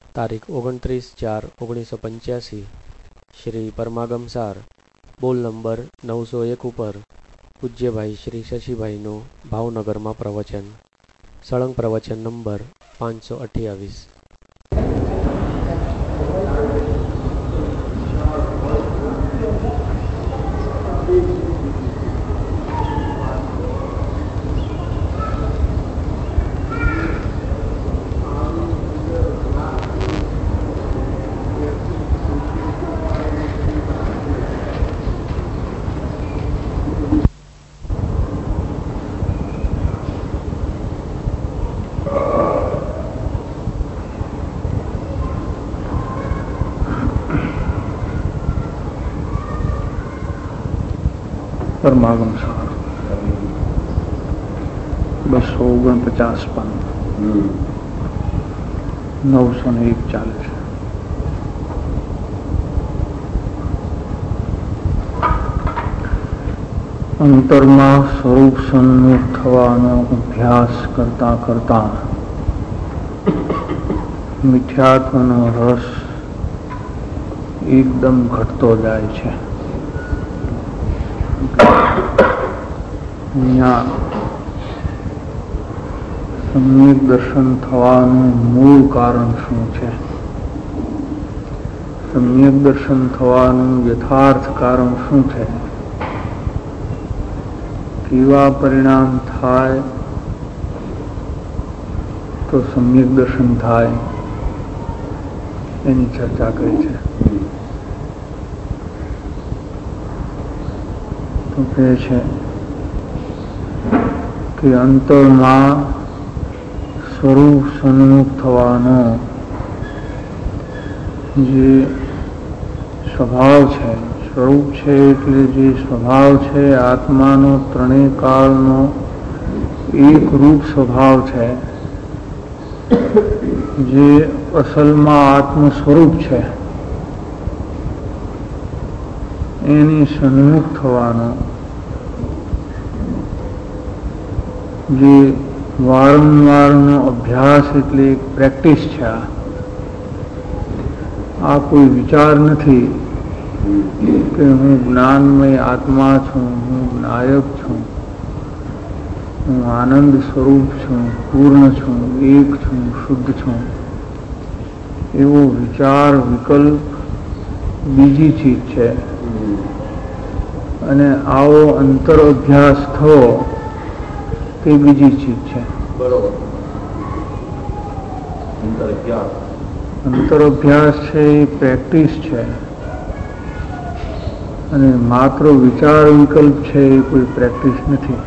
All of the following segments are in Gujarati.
તારીખ 29/4/1985 શ્રી પરમાગમસાર બોલ નંબર 901 ઉપર પૂજ્યભાઈ શ્રી શશીભાઈનું ભાવનગરમાં પ્રવચન. સળંગ પ્રવચન નંબર 528. પરમાગમસાર 249 પાન 901 ચાલે છે. અંતરમાં સ્વરૂપ સન્મુખ થવાનો અભ્યાસ કરતા કરતા મિથ્યાત્વનો રસ એકદમ ઘટતો જાય છે. અહીંયા સમ્યક દર્શન થવાનું મૂળ કારણ શું છે? સમ્યક દર્શન થવાનું યથાર્થ કારણ શું છે? કેવા પરિણામ થાય તો સમ્યક દર્શન થાય એની ચર્ચા કરી છે. તો કહે છે કે અંતરમાં સ્વરૂપ સન્મુખ થવાનો જે સ્વભાવ છે, સ્વરૂપ છે એટલે જે સ્વભાવ છે, આત્માનો ત્રણેય કાળનો એક રૂપ સ્વભાવ છે, જે અસલમાં આત્મ સ્વરૂપ છે, એની સન્મુખ થવાનો જે વારંવારનો અભ્યાસ એટલે એક પ્રેક્ટિસ છે. આ કોઈ વિચાર નથી કે હું જ્ઞાનમય આત્મા છું, હું નાયક છું, હું આનંદ સ્વરૂપ છું, પૂર્ણ છું, એક છું, શુદ્ધ છું. એવો વિચાર વિકલ્પ બીજી ચીજ છે. અને આવો અંતર અભ્યાસ થવો તે બીજી ચીજ છે. બરોબર. અંતર અભ્યાસ છે એ પ્રેક્ટિસ છે, અને માત્ર વિચાર વિકલ્પ છે એ કોઈ પ્રેક્ટિસ નથી.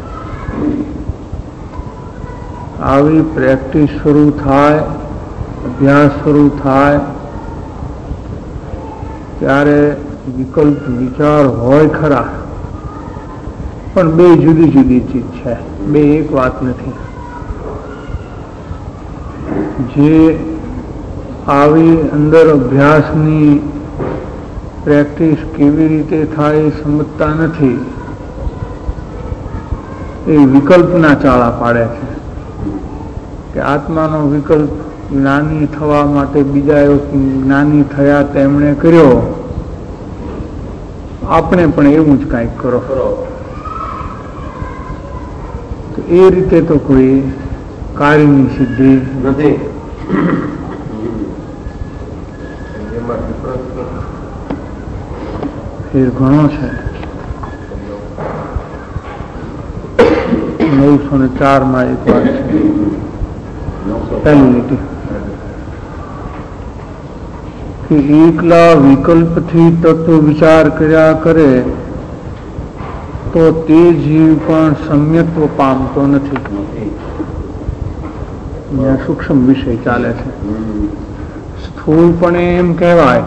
આવી પ્રેક્ટિસ શરૂ થાય, અભ્યાસ શરૂ થાય ત્યારે વિકલ્પ વિચાર હોય ખરા, પણ બે જુદી જુદી ચીજ છે, બે એક વાત નથી. જે આવી અંદર અભ્યાસની પ્રેક્ટિસ કેવી રીતે થાય સમજતા નથી, એ વિકલ્પના ચાળા પાડે છે કે આત્માનો વિકલ્પ જ્ઞાની થવા માટે બીજા જ્ઞાની થયા તેમણે કર્યો, આપણે પણ એવું જ કાંઈક કરો. તો એ રીતે તો કોઈ કાર્યની સિદ્ધિ નથી. ફેર ઘણો છે. 904 માં એક વાત છે, પહેલી લીટી કે એકલા વિકલ્પથી તત્વ વિચાર કર્યા કરે તો તે જીવ પણ સમ્યક્ત્વ પામતો નથી. અહીંયા સૂક્ષ્મ વિષય ચાલે છે. સ્થૂળપણે એમ કહેવાય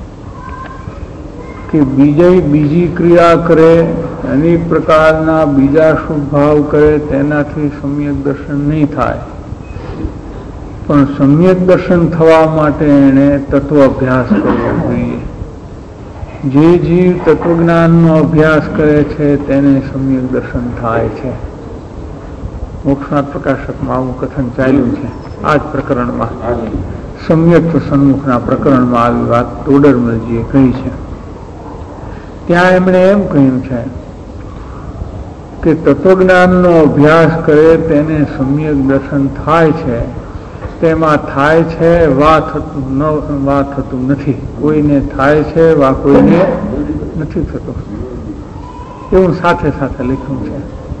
કે બીજી ક્રિયા કરે, અનેક પ્રકારના બીજા શુભ ભાવ કરે, તેનાથી સમ્યક દર્શન નહીં થાય. પણ સમ્યક દર્શન થવા માટે એને તત્વ અભ્યાસ કરવો જોઈએ. જે જીવ તત્વજ્ઞાનનો અભ્યાસ કરે છે તેને સમ્યક દર્શન થાય છે. મોક્ષનાથ પ્રકાશકમાં આવું કથન ચાલ્યું છે આ જ પ્રકરણમાં. સમ્યક્ત્વ સન્મુખના પ્રકરણમાં આવી વાત તોડરમલજીએ કહી છે. ત્યાં એમણે એમ કહ્યું છે કે તત્વજ્ઞાનનો અભ્યાસ કરે તેને સમ્યક દર્શન થાય છે. તેમાં થાય છે વા થતું નથી. કોઈને થાય છે વા કોઈને નથી થતું, એવું સાથે સાથે લખ્યું છે.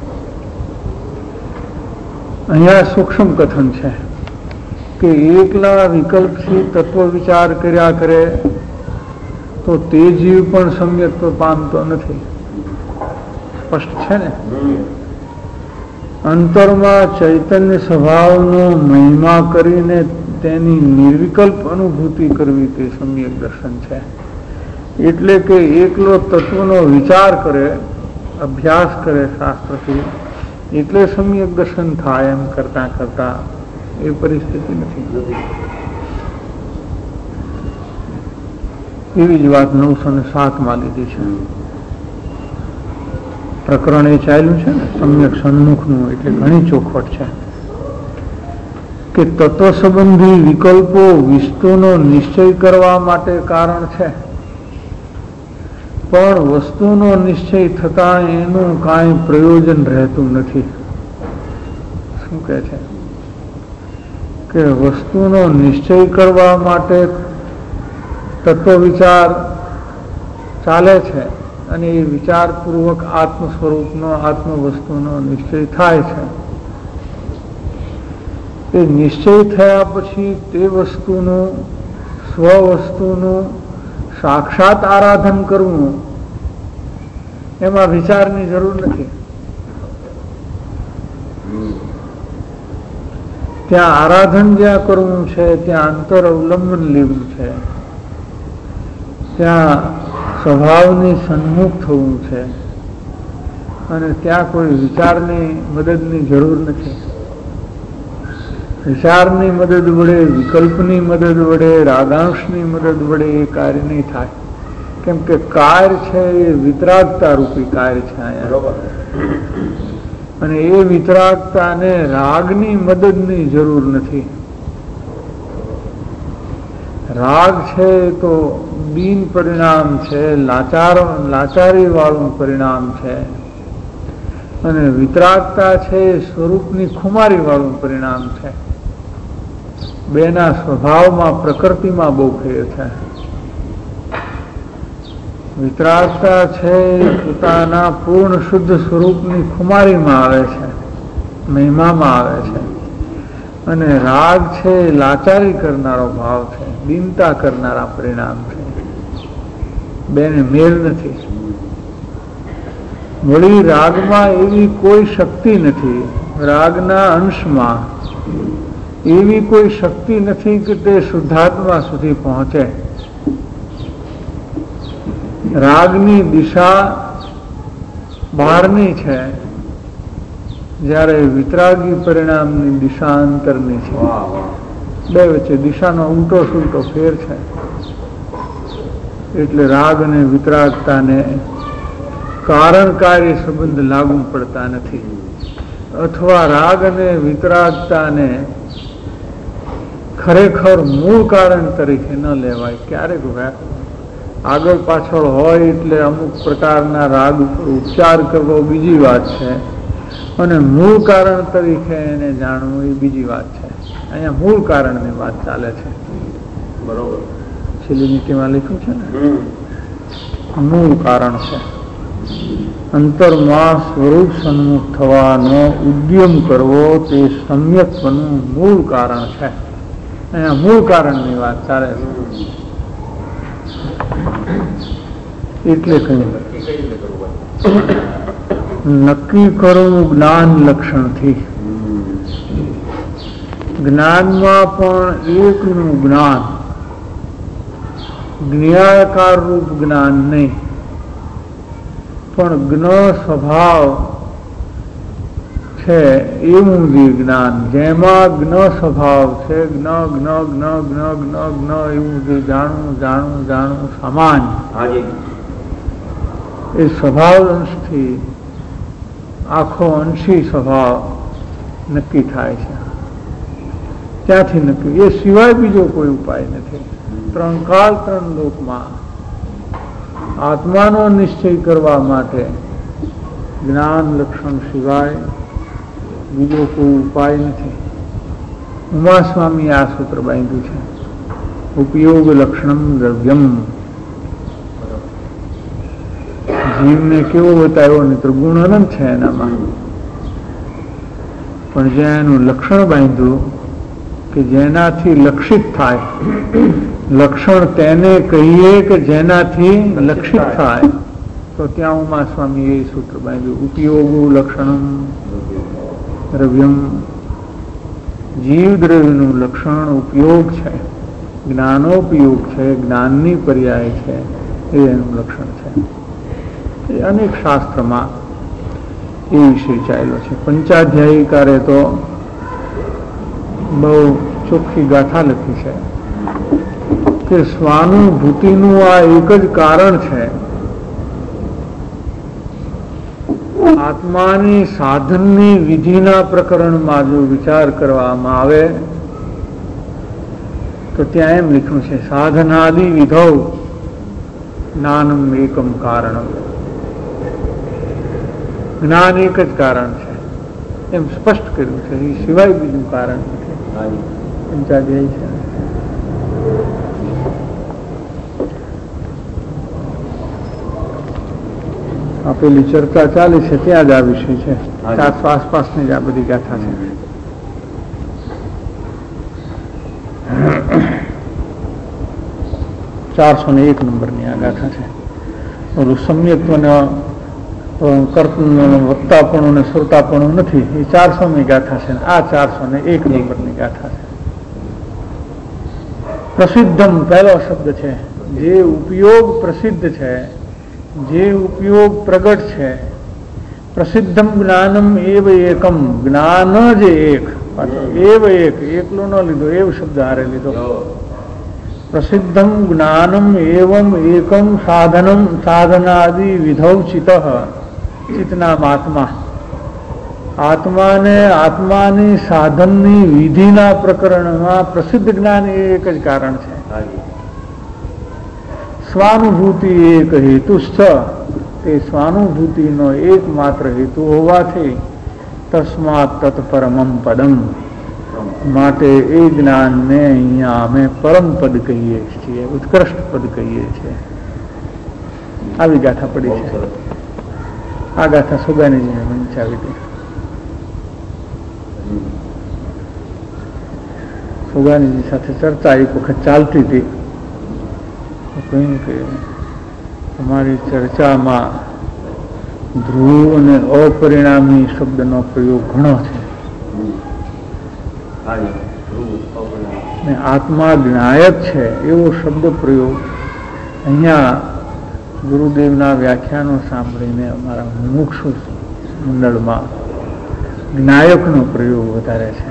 અહીંયા સૂક્ષ્મ કથન છે કે એકલા વિકલ્પથી તત્વ વિચાર કર્યા કરે તો તે જીવ પણ સમ્યક્ત્વ પામતો નથી. સ્પષ્ટ છે ને? અંતરમાં ચૈતન્ય સ્વભાવનો મહિમા કરીને તેની નિર્વિકલ્પ અનુભૂતિ કરવી તે સમ્યક દર્શન છે. એટલે કે એકલો તત્વનો વિચાર કરે, અભ્યાસ કરે શાસ્ત્રથી, એટલે સમ્યક દર્શન થાય એમ કરતા કરતા એ પરિસ્થિતિ નથી. એવી જ વાત 907 લીધી છે. પ્રકરણ એ ચાલ્યું છે ને સમ્યક સન્મુખનું, એટલે ઘણી ચોખવટ છે કે તત્વ સંબંધી વિકલ્પો વસ્તુનો નિશ્ચય કરવા માટે કારણ છે, પણ વસ્તુનો નિશ્ચય થતા એનું કાંઈ પ્રયોજન રહેતું નથી. શું કહે છે કે વસ્તુનો નિશ્ચય કરવા માટે તત્વ વિચાર ચાલે છે અને એ વિચારપૂર્વક આત્મ સ્વરૂપનો આત્મ વસ્તુનો નિશ્ચય થાય છે. એ નિશ્ચય થયા પછી તે વસ્તુનું સ્વવસ્તુનું સાક્ષાત આરાધન કરવું, એમાં વિચારની જરૂર નથી. ત્યાં આરાધન જ્યાં કરવું છે ત્યાં અંતર અવલંબન લેવું છે, ત્યાં સ્વભાવની સન્મુખ થવું છે અને ત્યાં કોઈ વિચારની મદદની જરૂર નથી. વિચારની મદદ વડે, વિકલ્પની મદદ વડે, રાગાંશની મદદ વડે એ કાર્ય નહીં થાય. કેમ કે કાર્ય છે એ વિતરાગતા રૂપી કાર્ય છે અહીંયા, અને એ વિતરાગતાને રાગની મદદની જરૂર નથી. રાગ છે તો બીન પરિણામ છે, લાચારી વાળું પરિણામ છે, અને વિતરાગતા છે સ્વરૂપની ખુમારી વાળું પરિણામ છે. બેના સ્વભાવમાં, પ્રકૃતિમાં બહુ ફેર છે. વિતરાગતા છે પોતાના પૂર્ણ શુદ્ધ સ્વરૂપની ખુમારીમાં આવે છે, મહિમામાં આવે છે, અને રાગ છે લાચારી કરનારો ભાવ છે, દીનતા કરનારા પરિણામ છે. બેને મેળ નથી. વળી રાગમાં એવી કોઈ શક્તિ નથી, રાગના અંશમાં એવી કોઈ શક્તિ નથી કે તે શુદ્ધાત્મા સુધી પહોંચે. રાગની દિશા બહારની છે, જ્યારે વિતરાગી પરિણામની દિશા અંતરની છે. બે વચ્ચે દિશાનો ઉલટો સુલટો ફેર છે. એટલે રાગ અને વિતરાગતાને કારણ કાર્ય સંબંધ લાગુ પડતા નથી, અથવા રાગ અને વિતરાગતાને ખરેખર મૂળ કારણ તરીકે ન લેવાય. ક્યારેક આગળ પાછળ હોય એટલે અમુક પ્રકારના રાગ ઉપર ઉપચાર કરવો બીજી વાત છે, અને મૂળ કારણ તરીકે એને જાણવું એ બીજી વાત છે. અહીંયા મૂળ કારણની વાત ચાલે છે. બરોબર, છેલ્લી નીતિમાં લખ્યું છે ને, મૂળ કારણ છે. અંતરમાં સ્વરૂપ સન્મુખ થવાનો ઉદ્યમ કરવો તે સમ્યકનું મૂળ કારણ છે. અહીંયા મૂળ કારણની વાત ચાલે છે. એટલે નક્કી કરવું જ્ઞાન લક્ષણથી. જ્ઞાનમાં પણ એકનું જ્ઞાન, જ્ઞાયકાર રૂપ જ્ઞાન નહીં, પણ જ્ઞ સ્વભાવ છે એવું જે જ્ઞાન, જેમાં જ્ઞ સ્વભાવ છે, જ્ઞ જ્ઞ જ્ઞ જ્ઞ જ્ઞ જ્ઞ એવું જે જાણવું જાણવું જાણવું સમાન, એ સ્વભાવ અંશથી આખો અંશી સ્વભાવ નક્કી થાય છે. ત્યાંથી નક્કી, એ સિવાય બીજો કોઈ ઉપાય નથી. 3 કાળ 3 લોકમાં આત્માનો નિશ્ચય કરવા માટે જ્ઞાન લક્ષણ સિવાય બીજો કોઈ ઉપાય નથી. ઉમા સ્વામી આ સૂત્ર બાંધ્યું છે, ઉપયોગ લક્ષણમ દ્રવ્યમ. જીવને કેવો બતાવ્યો ને તો ગુણ અનંત છે એનામાં, પણ જ્યાં એનું લક્ષણ બાંધ્યું કે જેનાથી લક્ષિત થાય, લક્ષણ તેને કહીએ કે જેનાથી લક્ષિત થાય, તો ત્યાં ઉમા સ્વામી એ સૂત્ર બાંધ્યું, ઉપયોગ લક્ષણમ દ્રવ્યમ. જીવ દ્રવ્યનું લક્ષણ ઉપયોગ છે, જ્ઞાનોપયોગ છે, જ્ઞાનની પર્યાય છે, એ એનું લક્ષણ છે. એ અનેક શાસ્ત્રમાં એ વિષય ચાલ્યો છે. પંચાધ્યાયીકારે તો બહુ ચોખ્ખી ગાથા લખી છે કે સ્વાનુભૂતિનું આ એક જ કારણ છે, આત્માની સાધનની વિધિના પ્રકરણમાં જો વિચાર કરવામાં આવે તો ત્યાં એમ લખ્યું છે, સાધનાદિ વિધૌ જ્ઞાનમ એકમ કારણમ. જ્ઞાન એક જ કારણ છે એમ સ્પષ્ટ કર્યું છે, એ સિવાય બીજું કારણ નથી. પંચાધ્યાયી છે. આપેલી ચર્ચા ચાલે છે ત્યાં જ આ વિષય છે, આસપાસની જ આ બધી ગાથા છે. .401 નંબરની આ ગાથા છે. ઓલું સમ્યક્ત્વને વક્તાપણું ને શ્રોતાપણું નથી, એ 400મી ગાથા છે. આ 401 નંબરની ગાથા છે. પ્રસિદ્ધમ પહેલો શબ્દ છે, જે ઉપયોગ પ્રસિદ્ધ છે, જે ઉપયોગ પ્રગટ છે. પ્રસિદ્ધમ જ્ઞાનમ એવ એકમ, જ્ઞાન જ એક, એવ એક, એકલો ન લીધો, એવ શબ્દ હારે લીધો. પ્રસિદ્ધમ જ્ઞાનમ એવમ એકમ સાધનમ સાધનાદિ વિધૌ ચિત. ચિતનામ આત્મા, આત્માને આત્માની સાધનની વિધિના પ્રકરણમાં પ્રસિદ્ધ જ્ઞાન એ એક જ કારણ છે. સ્વાનુભૂતિ એક હેતુશ્ચ, તે સ્વાનુભૂતિનો એકમાત્ર હેતુ હોવાથી તસ્માત તત્પરમમ પદમ, માટે એ જ્ઞાનને અહીંયા અમે પરમ પદ કહીએ છીએ, ઉત્કૃષ્ટ પદ કહીએ છીએ. આવી ગાથા પડી છે. આ ગાથા સુગાનીજીને વંચાવી હતી. સુગાનીજી સાથે ચર્ચા એક વખત ચાલતી હતી. કહ્યું કે તમારી ચર્ચામાં ધ્રુવ અને અપરિણામી શબ્દનો પ્રયોગ ઘણો છે, ને આત્મા જ્ઞાયક છે એવો શબ્દ પ્રયોગ અહીંયા ગુરુદેવના વ્યાખ્યાનો સાંભળીને અમારા મુમુક્ષુ મંડળમાં જ્ઞાયકનો પ્રયોગ વધારે છે.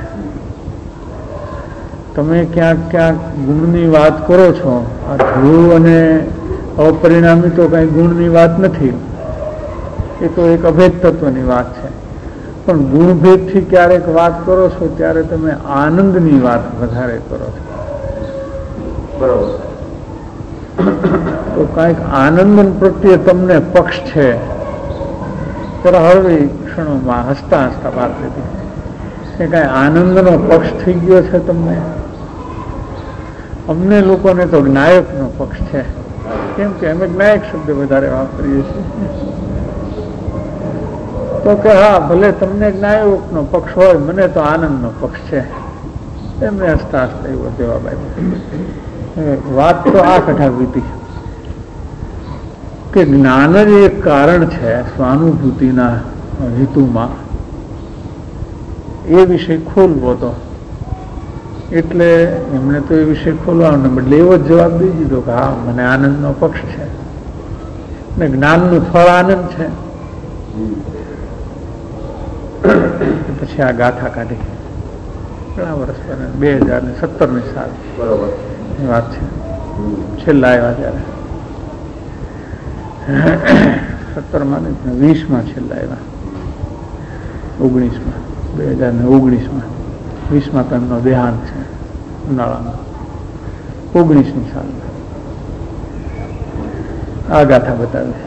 તમે ક્યાંક ક્યાંક ગુણની વાત કરો છો, આ ધ્રુવ અને અપરિણામી તો કઈ ગુણની વાત નથી, એ તો એક અભેદ તત્વની વાત છે. પણ ગુણભેદથી ક્યારેક વાત કરો છો ત્યારે તમે આનંદની વાત વધારે કરો છો, બરોબર? તો કાંઈક આનંદ પ્રત્યે તમને પક્ષ છે. જરા હળવી ક્ષણોમાં હસતા હસતા વાત હતી કે કાંઈ આનંદનો પક્ષ થઈ ગયો છે તમને. અમને લોકોને તો જ્ઞાયકનો પક્ષ છે, કેમ કે અમે જ્ઞાયક શબ્દ વધારે વાપરીએ છીએ. તો કે હા, ભલે તમને જ્ઞાયકનો પક્ષ હોય, મને તો આનંદનો પક્ષ છે. એમને હસતા હસતા એવો જવાબ આપ્યો. વાત તો આ કઢાવી હતી કે જ્ઞાન જ એક કારણ છે સ્વાનુભૂતિના હેતુમાં. એ વિષય ખોલવો તો, એટલે એમણે તો એ વિષય ખોલવાનો બદલે એવો જ જવાબ દઈ દીધો કે હા, મને આનંદનો પક્ષ છે ને જ્ઞાનનું ફળ આનંદ છે. પછી આ ગાથા કાઢી ઘણા વર્ષ પહેલા 2017ની સાલ વાત છે. છેલ્લા આવ્યા ત્યારે 17માં ને 20માં છેલ્લા આવ્યા, 2019માં 20મા એમનો દેહાંત છે ઉનાળામાં 19ની સાલમાં. આ ગાથા બતાવે.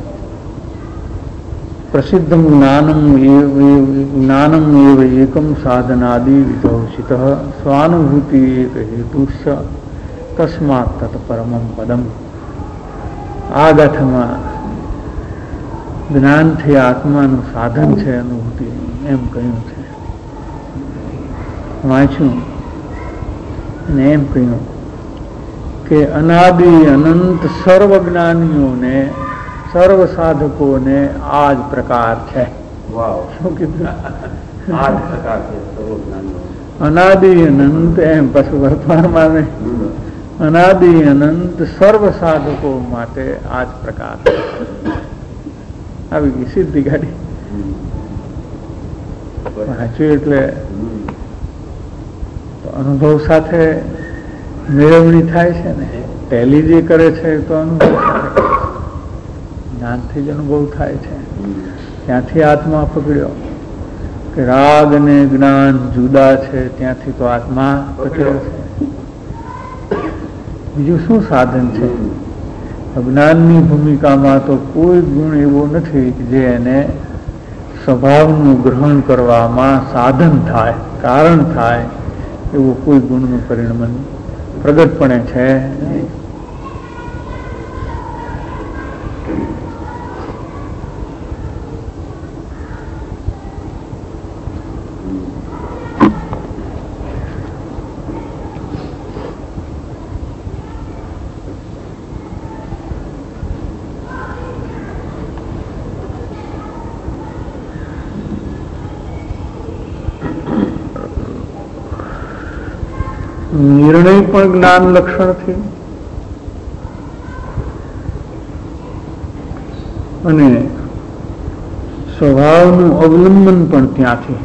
પ્રસિદ્ધમ જ્ઞાનમ એવ એકમ સાધનાદિ વિધૌષિત સ્વાનુભૂતિ એક હેતુસ્સ તસ્માત તત પરમમ પદમ. આ ગાથામાં જ્ઞાનથી આત્માનું સાધન છે અનુભૂતિનું એમ કહ્યું છે. વાંચ્યું અને એમ કહ્યું કે અનાદિ અનંત સર્વ જ્ઞાનીઓને સર્વ સાધકોને આ જ પ્રકાર છે. શું કીધું? આ જ પ્રકાર છે સર્વ જ્ઞાનીઓ. અનાદિ અનંત એમ પછી વર્તમાનમાં અનાદિ અનંત સર્વ સાધકો માટે આ જ પ્રકાર છે. આવી ગઈ સીધી ગાડી. વાંચ્યું એટલે અનુભવ સાથે મેળવણી થાય છે ને. પહેલી જે કરે છે તો અનુભવ સાથે જ્ઞાનથી જ અનુભવ થાય છે. ત્યાંથી આત્મા પકડ્યો કે રાગ અને જ્ઞાન જુદા છે, ત્યાંથી તો આત્મા પકડ્યો છે. બીજું શું સાધન છે? અજ્ઞાનની ભૂમિકામાં તો કોઈ ગુણ એવો નથી જે એને સ્વભાવનું ગ્રહણ કરવામાં સાધન થાય, કારણ થાય એવું કોઈ ગુણનું પરિણમન પ્રગટપણે છે. નિર્ણય પણ જ્ઞાન લક્ષણથી અને સ્વભાવનું અવલંબન પણ ત્યાંથી.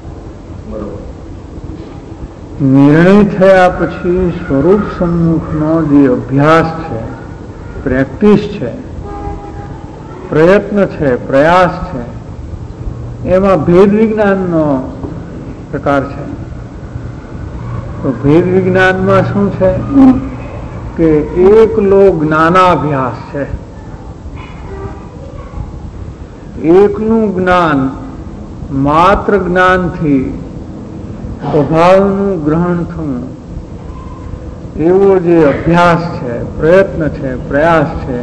નિર્ણય થયા પછી સ્વરૂપ સમ્મુખનો જે અભ્યાસ છે, પ્રેક્ટિસ છે, પ્રયત્ન છે, પ્રયાસ છે, એમાં ભેદ વિજ્ઞાનનો પ્રકાર છે. તો ભેદ વિજ્ઞાનમાં શું છે કે એકલો જ્ઞાનાભ્યાસ છે. એકનું જ્ઞાન માત્ર જ્ઞાનથી સ્વભાવનું ગ્રહણ થવું એવો જે અભ્યાસ છે, પ્રયત્ન છે, પ્રયાસ છે,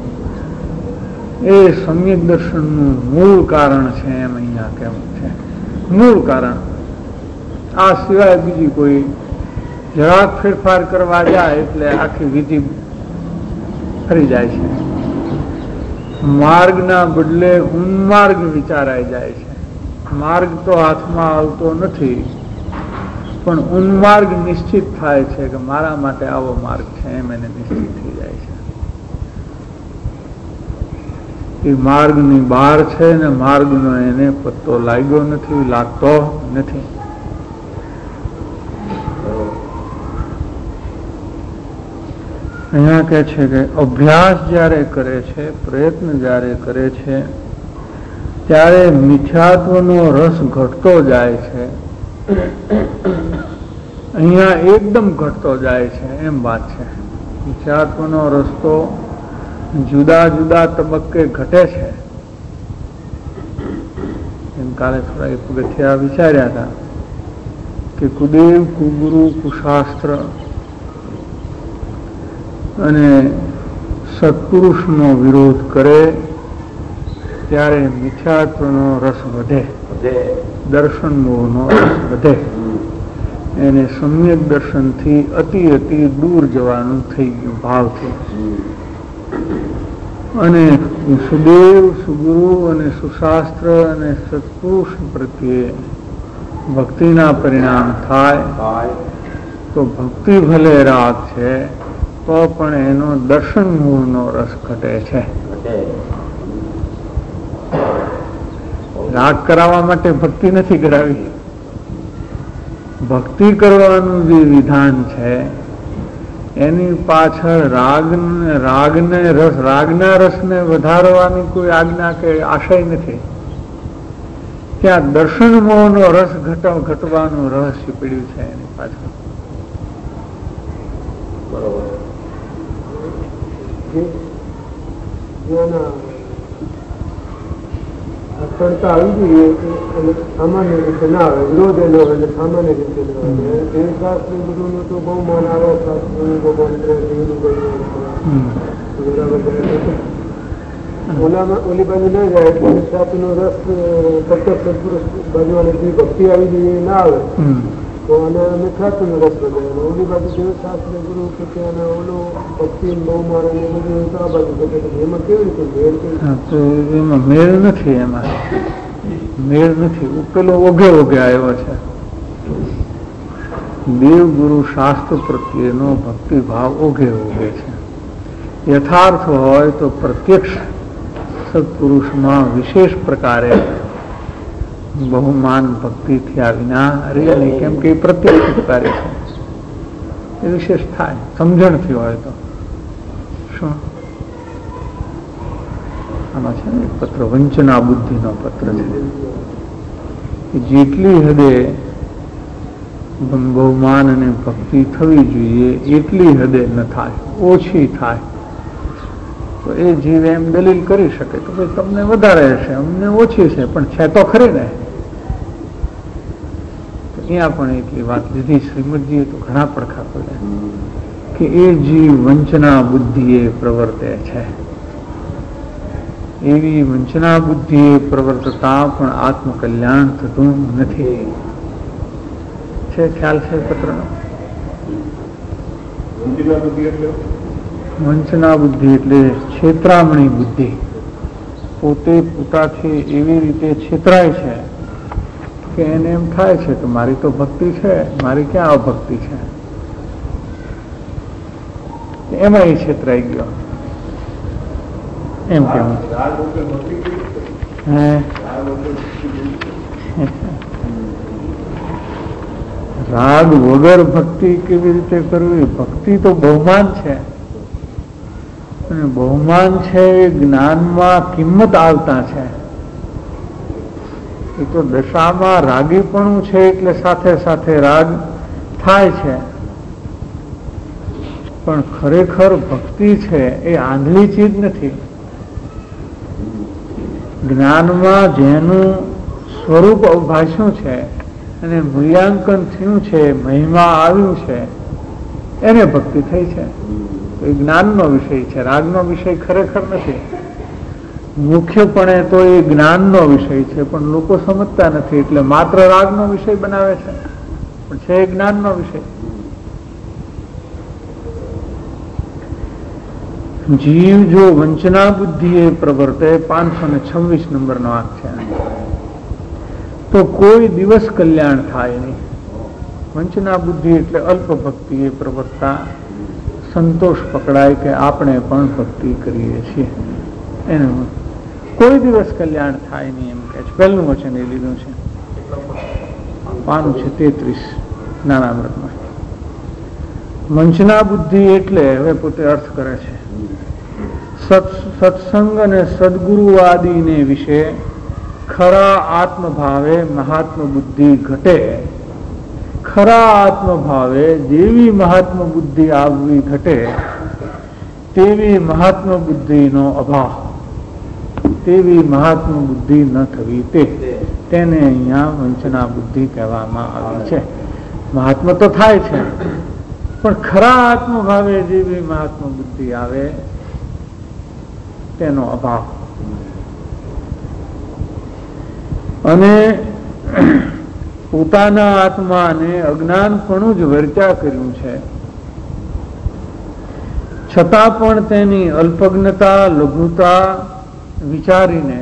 એ સમ્યક દર્શનનું મૂળ કારણ છે એમ અહીંયા કહેવું છે. મૂળ કારણ. આ સિવાય બીજી કોઈ જરાક ફેરફાર કરવા જાય એટલે આખી વિધિ ફરી જાય છે. માર્ગના બદલે ઉન્માર્ગ વિચારાઈ જાય છે. માર્ગ તો હાથમાં આવતો નથી, પણ ઉન્માર્ગ નિશ્ચિત થાય છે કે મારા માટે આવો માર્ગ છે એમ એને નિશ્ચિત થઈ જાય છે. એ માર્ગની બહાર છે ને માર્ગનો એને પત્તો લાગ્યો નથી, લાગતો નથી. અહીંયા કહે છે કે અભ્યાસ જ્યારે કરે છે, પ્રયત્ન જ્યારે કરે છે, ત્યારે મિથ્યાત્વનો રસ ઘટતો જાય છે. અહીંયા એકદમ ઘટતો જાય છે એમ વાત છે. મિથ્યાત્વનો રસ્તો જુદા જુદા તબક્કે ઘટે છે. એમ કાલે થોડા એક પગથિયા વિચાર્યા હતા કે કુદેવ, કુગુરુ, કુશાસ્ત્ર અને સત્પુરુષનો વિરોધ કરે ત્યારે મિથ્યાત્વનો રસ વધે, દર્શન મોહનો રસ વધે. એને સમ્યક દર્શનથી અતિ દૂર જવાનું થઈ ગયું ભાવથી. અને સુદેવ, સુગુરુ અને સુશાસ્ત્ર અને સત્પુરુષ પ્રત્યે ભક્તિના પરિણામ થાય તો ભક્તિ ભલે રાગ છે તો પણ એનો દર્શન મોહનો રસ ઘટે છે. રાગ કરાવવા માટે ભક્તિ નથી કરાવી. ભક્તિ કરવાનું જે વિધાન છે એની પાછળ રાગના રસને વધારવાની કોઈ આજ્ઞા કે આશય નથી. ત્યાં દર્શન મોહનો રસ ઘટવાનું રહસ્ય પડ્યું છે એની પાછળ. બરોબર. અક્ષરતા આવી જોઈએ અને સામાન્ય રીતે ના આવે, વિરોધ ન આવે અને સામાન્ય રીતે ના આવે. દેવશાસ્ત્ર બધું તો બહુ માન આવે, શાસ્ત્રનું ભગવાન ઓલી બાજુ ના જાય. દેવશાસ્ત્ર નો રસ પ્રત્યક્ષ સદપુરુષ બાજુ જે ભક્તિ આવી જોઈએ ના આવે તો અને અમે શાસ્ત્ર નો રસ બધાય. ઓલી બાજુ દેવશાસ્ત્ર ગુરુ કે ઓલો ભક્તિ બહુ મારે ને બધું આ બાજુ શકે એમાં કેવી રીતે મેળ? તો એમાં મેળ નથી, એમાં મેળ નથી. પેલો ઓઘે આવ્યો છે. દેવ ગુરુ શાસ્ત્ર પ્રત્યેનો ભક્તિભાવ ઓઘે છે. યથાર્થ હોય તો પ્રત્યક્ષ સત્પુરુષમાં વિશેષ પ્રકારે બહુમાન ભક્તિ થયા વિના રહે નહીં, કેમ કે એ પ્રત્યક્ષ કાર્ય છે, એ વિશેષ થાય સમજણથી હોય તો. શું આમાં છે ને પત્ર વંચના બુદ્ધિનો પત્ર છે. જેટલી હદે બહુમાન અને ભક્તિ થવી જોઈએ એટલી હદે ન થાય, ઓછી થાય તો એ જીવ એમ દલીલ કરી શકે કે ભાઈ તમને વધારે હશે, અમને ઓછી છે, પણ છે તો ખરી ને. તો અહીંયા પણ એટલી વાત લીધી શ્રીમદજીએ તો ઘણા પડખા પડ્યા કે એ જીવ વંચના બુદ્ધિએ પ્રવર્તે છે. એવી વંચના બુદ્ધિએ પ્રવર્તતા પણ આત્મકલ્યાણ થતું નથી. છે ખ્યાલ છે પત્રનો? વંચના બુદ્ધિ એટલે છેતરામણી બુદ્ધિ. પોતે પોતાથી એવી રીતે છેતરાય છે કે એને એમ થાય છે કે મારી તો ભક્તિ છે, મારી ક્યાં અભક્તિ છે. એમાં એ છેતરાઈ ગયો એમ કેવું. રાગ વગર ભક્તિ કેવી રીતે કરવી? ભક્તિ તો બહુમાન છે અને બહુમાન છે એ જ્ઞાનમાં કિંમત આવતા છે. એ તો દશામાં રાગીપણું છે એટલે સાથે સાથે રાગ થાય છે, પણ ખરેખર ભક્તિ છે એ આંધળી ચીજ નથી. જ્ઞાનમાં જેનું સ્વરૂપ અવભાષ્યું છે અને મૂલ્યાંકન થયું છે, મહિમા આવ્યું છે, એને ભક્તિ થઈ છે. એ જ્ઞાનનો વિષય છે, રાગનો વિષય ખરેખર નથી. મુખ્યપણે તો એ જ્ઞાનનો વિષય છે, પણ લોકો સમજતા નથી એટલે માત્ર રાગનો વિષય બનાવે છે, પણ છે એ જ્ઞાનનો વિષય. જીવ જો વંચના બુદ્ધિએ પ્રવર્તે, 526 નંબરનો વાક છે, તો કોઈ દિવસ કલ્યાણ થાય નહીં. વંચના બુદ્ધિ એટલે અલ્પ ભક્તિ એ પ્રવર્તતા સંતોષ પકડાય કે આપણે પણ ભક્તિ કરીએ છીએ, એનું કોઈ દિવસ કલ્યાણ થાય નહીં એમ કહે છે. પહેલું વચન એ લીધું છે, પાનું છે 33 જ્ઞાનામૃતમાં. વંચના બુદ્ધિ એટલે હવે પોતે અર્થ કરે છે સત્સંગ અને સદગુરુવાદીને વિશે ખરા આત્મભાવે મહાત્મ બુદ્ધિ ઘટે. ખરા આત્મભાવે જેવી મહાત્મ બુદ્ધિ આવવી ઘટે તેવી મહાત્મ બુદ્ધિનો અભાવ, તેવી મહાત્મ બુદ્ધિ ન થવી તેને અહીંયા વંચના બુદ્ધિ કહેવામાં આવી છે. મહાત્મ તો થાય છે, પણ ખરા આત્મભાવે જેવી મહાત્મ બુદ્ધિ આવે તેનો અભાવ. અને પોતાના આત્માને અજ્ઞાનપણું જ વર્ત્યા કર્યું છે, છતાં પણ તેની અલ્પજ્ઞતા લઘુતા વિચારીને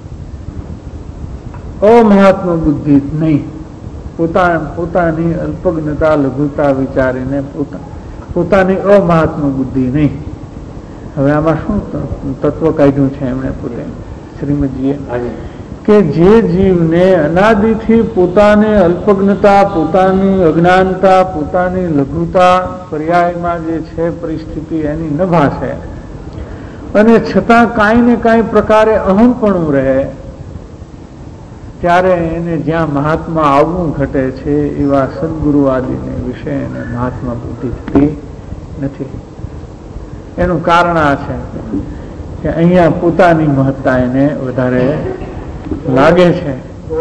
અમહાત્મ બુદ્ધિ નહીં, પોતાની અલ્પજ્ઞતા લઘુતા વિચારીને પોતાની અમહાત્મ બુદ્ધિ નહીં. હવે આમાં શું તત્વ કાઢ્યું છે એમણે પોતે શ્રીમદજીએ કે જે જીવને અનાદિથી પોતાને અલ્પજ્ઞતા, પોતાની અજ્ઞાનતા, પોતાની લઘુતા પર્યાયમાં જે છે પરિસ્થિતિ એની ન ભાષે અને છતાં કાંઈ ને કાંઈ પ્રકારે અહમપણું રહે ત્યારે એને જ્યાં મહાત્મા આવવું ઘટે છે એવા સદગુરુ આદિને વિશે એને મહાત્મા બુદ્ધિ થતી નથી. એનું કારણ આ છે કે અહીંયા પોતાની મહત્તા એને વધારે લાગે છે.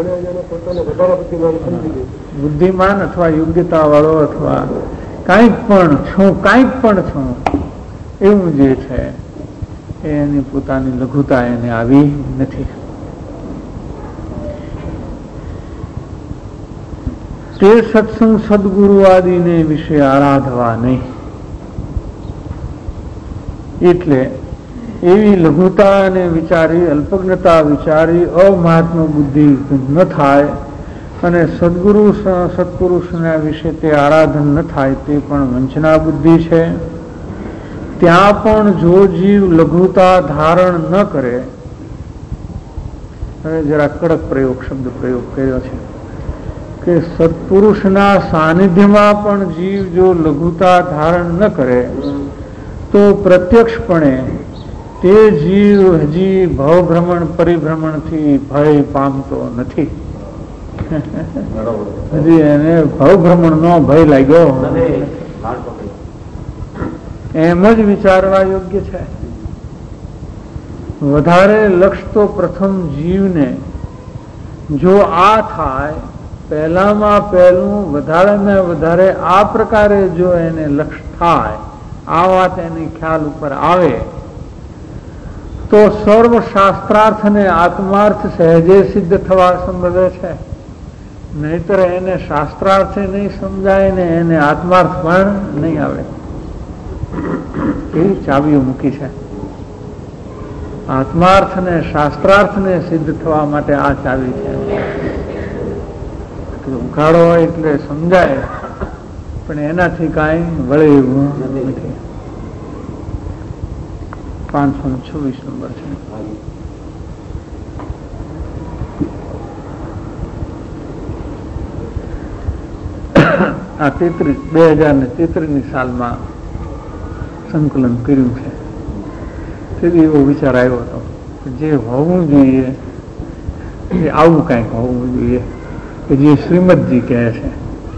બુદ્ધિમાન અથવા યોગ્યતા વાળો અથવા કાંઈક પણ છું એવું જે છે એની પોતાની લઘુતા એને આવી નથી. તે સત્સંગ સદગુરુ આદિને વિશે આરાધવા નહીં. એટલે એવી લઘુતા અને વિચારી અલ્પજ્ઞતા વિચારી અમહાત્મ બુદ્ધિ ન થાય અને સદગુરુ સત્પુરુષના વિશે તે આરાધન ન થાય તે પણ વંચના બુદ્ધિ છે. ત્યાં પણ જો જીવ લઘુતા ધારણ ન કરે, હવે જરા કડક શબ્દ પ્રયોગ કર્યો છે કે સત્પુરુષના સાનિધ્યમાં પણ જીવ જો લઘુતા ધારણ ન કરે તો પ્રત્યક્ષપણે તે જીવ હજી ભવભ્રમણ પરિભ્રમણથી ભય પામતો નથી. હજી એને ભવભ્રમણનો ભય લાગ્યો એમ જ વિચારવા યોગ્ય છે. વધારે લક્ષ તો પ્રથમ જીવને જો આ થાય, પહેલામાં પહેલું વધારેમાં વધારે આ પ્રકારે જો એને લક્ષ થાય, આ વાત એની ખ્યાલ ઉપર આવે તો સર્વ શાસ્ત્રાર્થ અને આત્માર્થ સહેજે સિદ્ધ થવા સંભવે છે. નહીતર એને શાસ્ત્રાર્થે નહીં સમજાય ને એને આત્માર્થ પણ નહીં આવે. એવી ચાવીઓ મૂકી છે. આત્માર્થ ને શાસ્ત્રાર્થ ને સિદ્ધ થવા માટે આ ચાવી છે. ઉઘાડો એટલે સમજાય પણ એનાથી કાંઈ વળે એવું નથી. 526 નંબર છે. આ 2033 સાલમાં સંકલન કર્યું છે. તેથી એવો વિચાર આવ્યો હતો કે જે હોવું જોઈએ એ આવું કંઈક હોવું જોઈએ કે જે શ્રીમદજી કહે છે,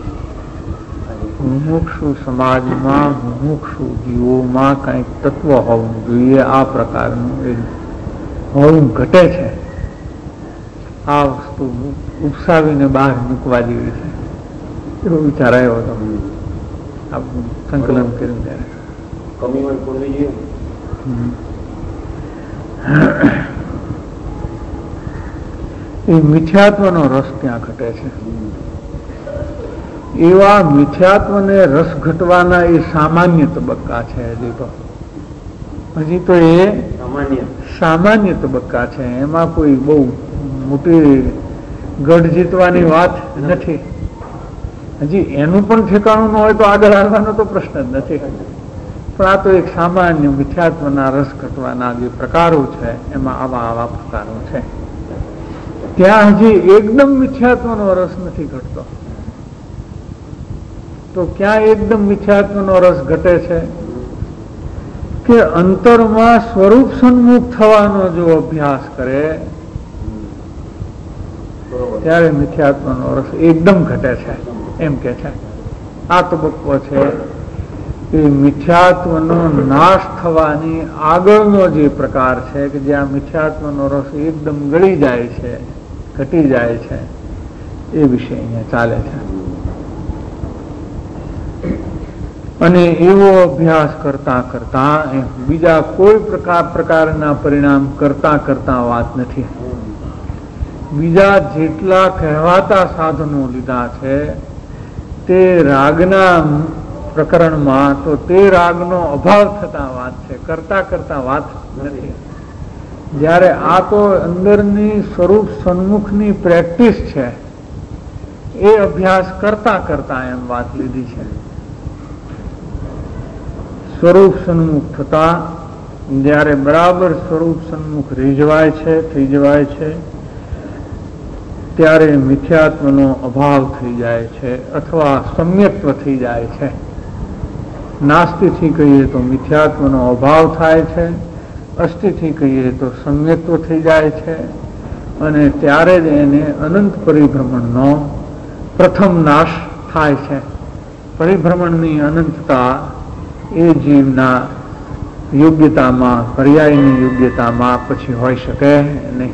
મુમુક્ષુ સમાજમાં મુમુક્ષુ જીવોમાં કંઈક તત્વ હોવું જોઈએ. આ પ્રકારનું એ હોવું ઘટે છે. આ વસ્તુ ઉપસાવીને બહાર મૂકવા જેવી છે એવો વિચાર આવ્યો હતો સંકલન કર્યું ત્યારે. એ મિથ્યાત્વનો રસ ત્યાં ઘટે છે. એવા મિથ્યાત્વને રસ ઘટવાના એ સામાન્ય તબક્કા છે. હજી તો એ સામાન્ય તબક્કા છે. એમાં કોઈ બહુ મોટી ગઢ જીતવાની વાત નથી. હજી એનું પણ ઠેકાણું ન હોય તો આગળ આવવાનો તો પ્રશ્ન જ નથી. પણ આ તો એક સામાન્ય મિથ્યાત્વના રસ ઘટવાના જે પ્રકારો છે એમાં આવા પ્રકારો છે. ત્યાં હજી એકદમ મિથ્યાત્વનો રસ નથી ઘટતો. તો ક્યાં એકદમ મિથ્યાત્વનો રસ ઘટે છે કે અંતરમાં સ્વરૂપ સન્મુખ થવાનો જો અભ્યાસ કરે ત્યારે મિથ્યાત્વનો રસ એકદમ ઘટે છે એમ કે છે. આ તબક્કો છે એ મિથ્યાત્વનો નાશ થવાની આગળનો જે પ્રકાર છે કે જ્યાં મિથ્યાત્વનો રસ એકદમ ગળી જાય છે, ઘટી જાય છે, એ વિશે અહીંયા ચાલે છે. અને એવો અભ્યાસ કરતા કરતા બીજા કોઈ પ્રકારના પરિણામ કરતા વાત નથી. બીજા જેટલા કહેવાતા સાધનો લીધા છે તે રાગના પ્રકરણમાં તો તે રાગનો અભાવ થતા વાત છે, કરતા વાત નથી. જ્યારે આ તો અંદરની સ્વરૂપ સન્મુખની પ્રેક્ટિસ છે એ અભ્યાસ કરતા એમ વાત લીધી છે. સ્વરૂપ સન્મુખ થતા જ્યારે બરાબર સ્વરૂપ સન્મુખ થઈ જવાય છે ત્યારે મિથ્યાત્વનો અભાવ થઈ જાય છે અથવા સમ્યક્ત્વ થઈ જાય છે. નાસ્તિથી કહીએ તો મિથ્યાત્વનો અભાવ થાય છે, અસ્થિથી કહીએ તો સમ્યક્ત્વ થઈ જાય છે, અને ત્યારે જ એને અનંત પરિભ્રમણનો પ્રથમ નાશ થાય છે. પરિભ્રમણની અનંતતા એ જીવના યોગ્યતામાં, પર્યાયની યોગ્યતામાં પછી હોઈ શકે નહીં.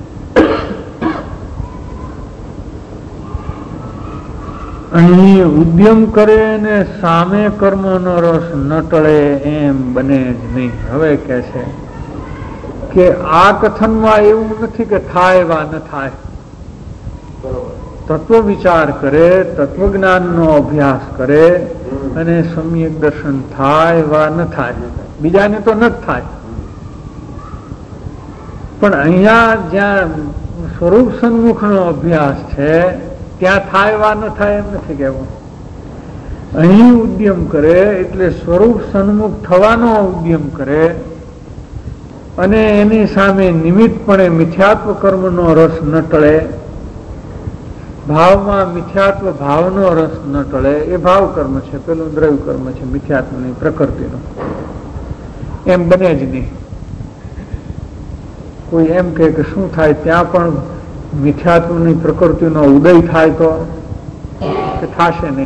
અહીં ઉદ્યમ કરે ને સામે કર્મનો રસ ન ટળે એમ બને જ નહીં. હવે કહે છે કે આ કથનમાં એવું નથી કે થાય વા ન થાય. તત્વ વિચાર કરે, તત્વજ્ઞાનનો અભ્યાસ કરે અને સમ્યક દર્શન થાય વા ન થાય. બીજાને તો ન જ થાય, પણ અહીંયા જ્યાં સ્વરૂપ સન્મુખનો અભ્યાસ છે ત્યાં થાય વા ન થાય એમ નથી કહેવું. અહીં ઉદ્યમ કરે એટલે સ્વરૂપ સન્મુખ થવાનો ઉદ્યમ કરે અને એની સામે નિમિત્તપણે મિથ્યાત્વ કર્મનો રસ ન ટળે. ભાવમાં મિથ્યાત્વ ભાવનો રસ ન ટળે. એ ભાવ કર્મ છે, પેલું દ્રવ્ય કર્મ છે મિથ્યાત્વની પ્રકૃતિનું. એમ બને જ નહીં. કોઈ એમ કહે કે શું થાય, ત્યાં પણ મિથ્યાત્વની પ્રકૃતિનો ઉદય થાય તો કે થશે નહીં.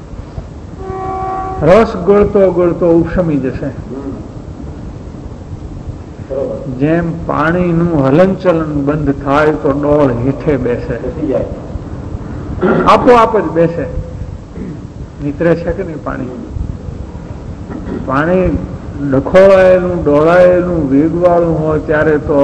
રસ ગળતો ગળતો ઉપશમી જશે. જેમ પાણીનું હલનચલન બંધ થાય તો ડોળ હેઠે બેસે, આપોઆપ જ બેસે. નીતરે છે કે નહીં પાણી? પાણી ડખોળાયેલું, ડોળાયેલું, વેગવાળું હોય ત્યારે તો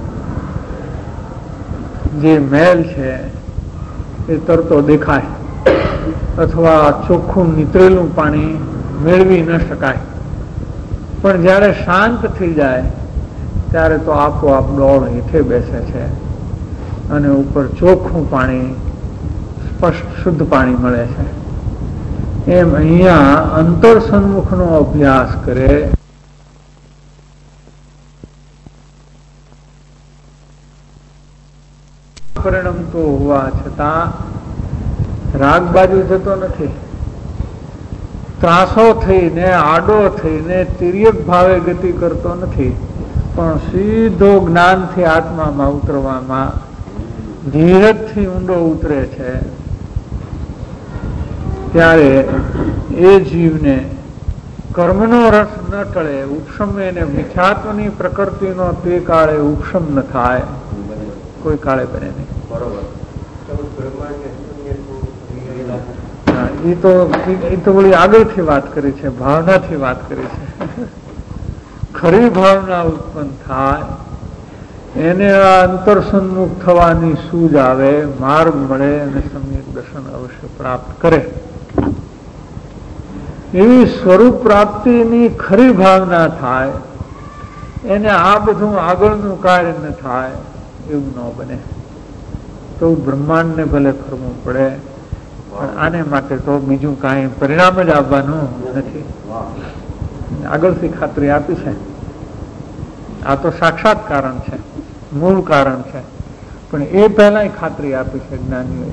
જે મેલ છે એ તરતો દેખાય, અથવા ચોખ્ખું નીતરેલું પાણી મેળવી ન શકાય. પણ જ્યારે શાંત થઈ જાય ત્યારે તો આપોઆપ ડોળ હેઠે બેસે છે અને ઉપર ચોખ્ખું પાણી, સ્પષ્ટ શુદ્ધ પાણી મળે છે. એમ અહીંયા અંતર સન્મુખનો અભ્યાસ કરે પરિણમતો હોવા છતાં રાગ બાજુ જતો નથી. ત્રાસો થઈને, આડો થઈને તિર્યક ભાવે ગતિ કરતો નથી, પણ સીધો જ્ઞાનથી આત્મામાં ઉતરવામાં ધીરજથી ઊંડો ઉતરે છે. ત્યારે એ જીવને કર્મનો રસ ન ટળે, ઉપશમે ને મિથ્યાત્વની પ્રકૃતિનો તે કાળે ઉપશમ ન થાય, કોઈ કાળે બને નહીં. એ તો વળી આગળથી વાત કરી છે, ભાવનાથી વાત કરી છે. ખરી ભાવના ઉત્પન્ન થાય એને આ અંતર સન્મુખ થવાની સૂઝ આવે, માર્ગ મળે અને સમ્યક દર્શન અવશ્ય પ્રાપ્ત કરે. એવી સ્વરૂપ પ્રાપ્તિની ખરી ભાવના થાય, એને આ બધું આગળનું કાર્ય ન થાય એવું ન બને. તો બ્રહ્માંડને ભલે ફરવું પડે, પણ આને માટે તો બીજું કાંઈ પરિણામ જ આવવાનું નથી. આગળથી ખાતરી આપી છે. આ તો સાક્ષાત કારણ છે, મૂળ કારણ છે, પણ એ પહેલા ખાતરી આપી છે જ્ઞાનીઓ.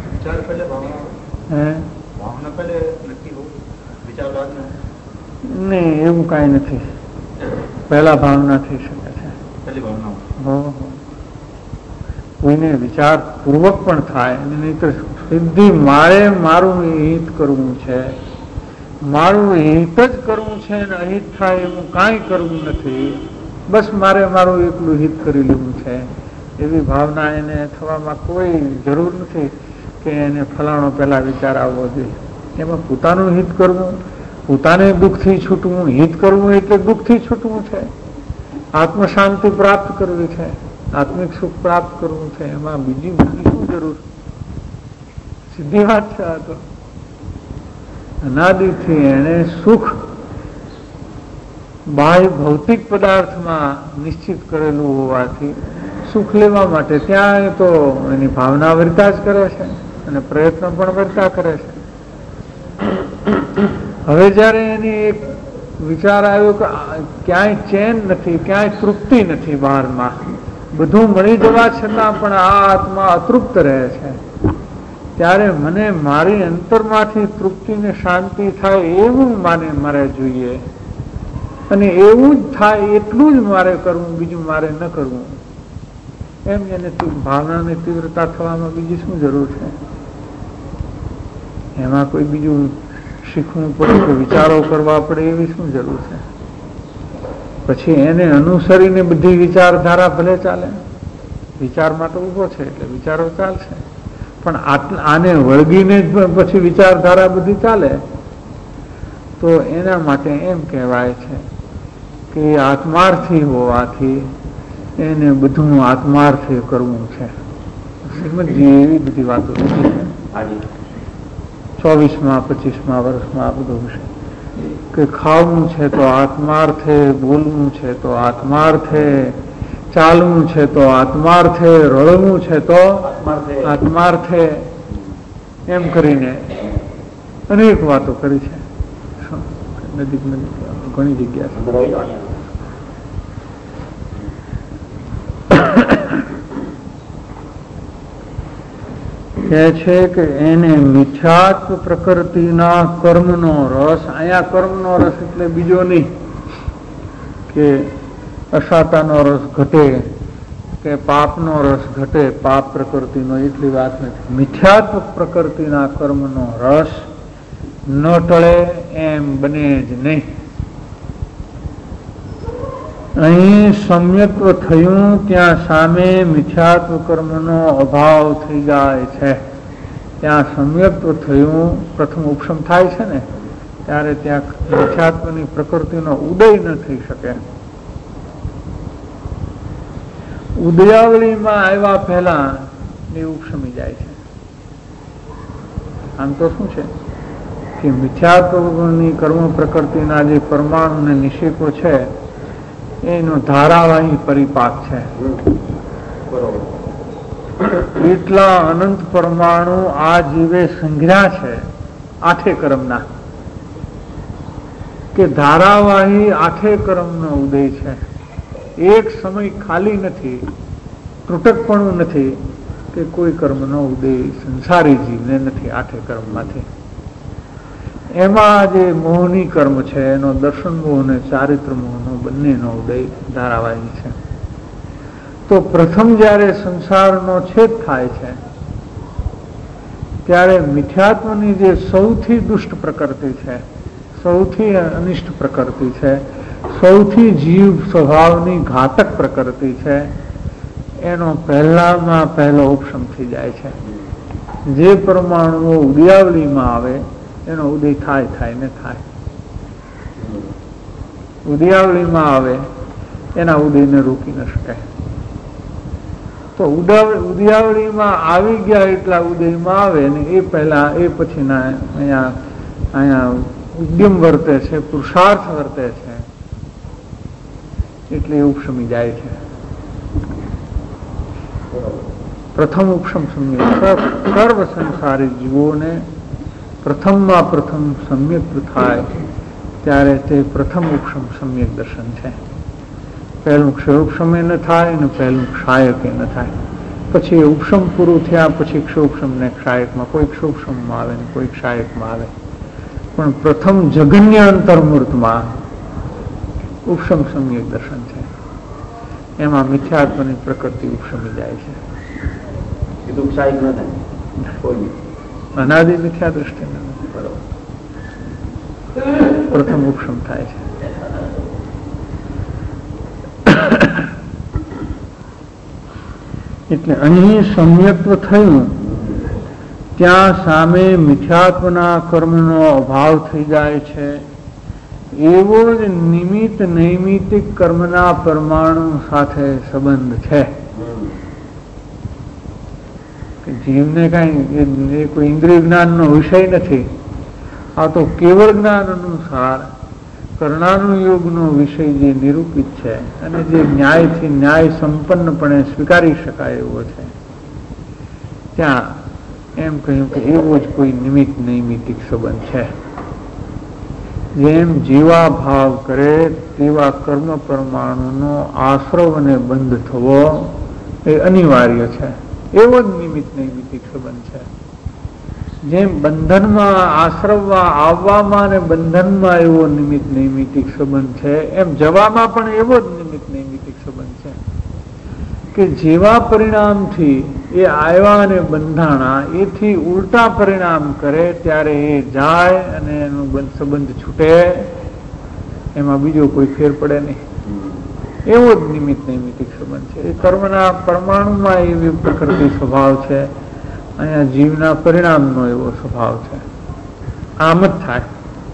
નહીં, એવું કઈ નથી. પહેલા ભાવના થઈ શકે છે. કોઈને વિચાર પૂર્વક પણ થાય, નહીં તો સિદ્ધિ મારે મારું હિત કરવું છે, મારું હિત જ કરવું છે ને અહિત થાય એવું કાંઈ કરવું નથી, બસ મારે મારું એકલું હિત કરી લેવું છે, એવી ભાવના એને થવામાં કોઈ જરૂર નથી કે એને ફલાણો પહેલા વિચાર આવવો જોઈએ. એમાં પોતાનું હિત કરવું, પોતાને દુઃખથી છૂટવું, હિત કરવું એટલે દુઃખથી છૂટવું છે, આત્મ શાંતિ પ્રાપ્ત કરવી છે, આત્મિક સુખ પ્રાપ્ત કરવું છે. એમાં બીજી શું જરૂર? સીધી વાત છે. આ તો અનાદિથી એને સુખ બાહ્ય ભૌતિક પદાર્થમાં નિશ્ચિત કરેલું હોવાથી સુખ લેવા માટે ત્યાં તો એની ભાવના વર્તા જ કરે છે અને પ્રયત્ન પણ વર્તા કરે છે. હવે જયારે એની એક વિચાર આવ્યો કે ક્યાંય ચેન નથી, ક્યાંય તૃપ્તિ નથી, બહારમાં બધું મળી જવા છતાં પણ આ આત્મા અતૃપ્ત રહે છે, ત્યારે મને મારી અંતરમાંથી તૃપ્તિ ને શાંતિ થાય એવું મારે જોઈએ, અને એવું જ થાય એટલું જ મારે કરવું, બીજું મારે ન કરવું. એમ એને ભાવનાની તીવ્રતા થવામાં બીજી શું જરૂર છે? એમાં કોઈ બીજું શીખવું પડે કે વિચારો કરવા પડે એવી શું જરૂર છે? પછી એને અનુસરીને બધી વિચારધારા ભલે ચાલે, વિચારમાં તો ઉભો છે એટલે વિચારો ચાલશે, પણ આને વળગીને જ પછી વિચારધારા બધી ચાલે તો એના માટે એમ કહેવાય છે કે આત્માર્થી હોવાથી એને બધું આત્માર્થે કરવું છે. શ્રીમદજી એવી બધી વાતો લીધી છે 24મા 25મા વર્ષમાં આ બધું છે કે ખાવું છે તો આત્માર્થે, બોલવું છે તો આત્માર્થે, ચાલવું છે તો આત્માર્થે, રળવું છે તો આત્માર્થે, એમ કરીને અનેક વાતો કરી છે. નજીક ઘણી જગ્યા કહે છે કે એને મિથ્યાત્વ પ્રકૃતિના કર્મનો રસ, અહીંયા કર્મનો રસ એટલે બીજો નહીં કે અસાતાનો રસ ઘટે કે પાપનો રસ ઘટે, પાપ પ્રકૃતિનો, એટલી વાત નથી. મિથ્યાત્વ પ્રકૃતિના કર્મનો રસ ન ટળે એમ બને જ નહીં. અહીં સમ્યક્ત્વ થયું ત્યાં સામે મિથ્યાત્વ કર્મનો અભાવ થઈ જાય છે. ત્યાં સમ્યક્ત્વ થયું, પ્રથમ ઉપશમ થાય છે ને ત્યારે ત્યાં મિથ્યાત્વની પ્રકૃતિનો ઉદય ન થઈ શકે. ઉદયાવળીમાં આવ્યા પહેલા એ ઉપશમી જાય છે. આમ તો શું છે કે મિથ્યાત્વની કર્મ પ્રકૃતિના જે પરમાણુ ને નિષેકો છે એનો ધારાવાહી પરિપાક છે. એટલા અનંત પરમાણુ આ જીવે સંઘ્યા છે 8 કર્મના, કે ધારાવાહી 8 કર્મનો ઉદય છે. એક સમય ખાલી નથી, ત્રુટકપણું નથી કે કોઈ કર્મનો ઉદય સંસારી જીવને નથી 8 કર્મમાંથી. એમાં જે મોહની કર્મ છે એનો દર્શન મોહ અને ચારિત્ર મોહનો બંનેનો ઉદય ધારાવાહી છે. તો પ્રથમ જ્યારે સંસારનો છેદ થાય છે ત્યારે મિથ્યાત્વની જે સૌથી દુષ્ટ પ્રકૃતિ છે, સૌથી અનિષ્ટ પ્રકૃતિ છે, સૌથી જીવ સ્વભાવની ઘાતક પ્રકૃતિ છે, એનો પહેલામાં પહેલો ઉપશમ થઈ જાય છે. જે પરમાણુઓ ઉદયાવલીમાં આવે એનો ઉદય થાય ને થાય. ઉદયાવળીમાં આવે એના ઉદયને રોકી ન શકાય. તો ઉદયાવળીમાં આવી ગયા એટલા ઉદયમાં આવે ને એ પહેલા એ પછીના અહીંયા ઉદ્યમ વર્તે છે, પુરુષાર્થ વર્તે છે, એટલે એ ઉપશમી જાય છે. પ્રથમ ઉપશમ સમ્યક સર્વ સંસારી જીવોને પ્રથમમાં પ્રથમ સમ્યક થાય ત્યારે તે પ્રથમ ઉપશમ સમ્યક દર્શન છે. પહેલું ક્ષયોપશમે ન થાય અને પહેલું ક્ષાયકે ન થાય. પછી ઉપશમ પૂરું થયા પછી ક્ષયોપશમ ને ક્ષાયકમાં, કોઈ ક્ષયોપશમમાં આવે ને કોઈ ક્ષાયકમાં આવે, પણ પ્રથમ જગન્ય અંતર્મૂર્તમાં ઉપશમ સમ્યક દર્શન છે. એમાં મિથ્યાત્વની પ્રકૃતિ ઉપશમી જાય છે. અનાદિ મિથ્યા દ્રષ્ટિ પ્રથમ ઉપશમ થાય છે. એટલે અહીં સમ્યક્ત્વ થયું ત્યાં સામે મિથ્યાત્વના કર્મનો અભાવ થઈ જાય છે. એવો જ નિમિત્ત નૈમિતિક કર્મના પરમાણુ સાથે સંબંધ છે. જીવને કઈ કોઈ ઇન્દ્રિય જ્ઞાનનો વિષય નથી. આ તો કેવળ જ્ઞાન અનુસાર કર્ણાનુયોગનો વિષય જે નિરૂપિત છે અને જે ન્યાયથી ન્યાય સંપન્નપણે સ્વીકારી શકાય એવો છે, ત્યાં એમ કહ્યું કે એવો જ કોઈ નિમિત્ત નૈમિતિક સંબંધ છે. જેમ જેવા ભાવ કરે તેવા કર્મ પરમાણુનો આશ્રવ અને બંધ થવો એ અનિવાર્ય છે. એવો જ નિમિત્ત નૈમિતિક સંબંધ છે. જેમ બંધનમાં આશ્રવવા આવવામાં અને બંધનમાં એવો નિમિત્ત નૈમિતિક સંબંધ છે, એમ જવામાં પણ એવો જ નિમિત્ત નૈમિતિક સંબંધ છે. કે જેવા પરિણામથી એ આવ્યા અને બંધાણા એથી ઉલટા પરિણામ કરે ત્યારે એ જાય અને એનો સંબંધ છૂટે, એમાં બીજો કોઈ ફેર પડે નહીં. એવો જ નિમિત્ત નૈમિતિક સંબંધ છે. એ કર્મના પરમાણુમાં એવી પ્રકૃતિ સ્વભાવ છે, અહીંયા જીવના પરિણામનો એવો સ્વભાવ છે. આમ જ થાય.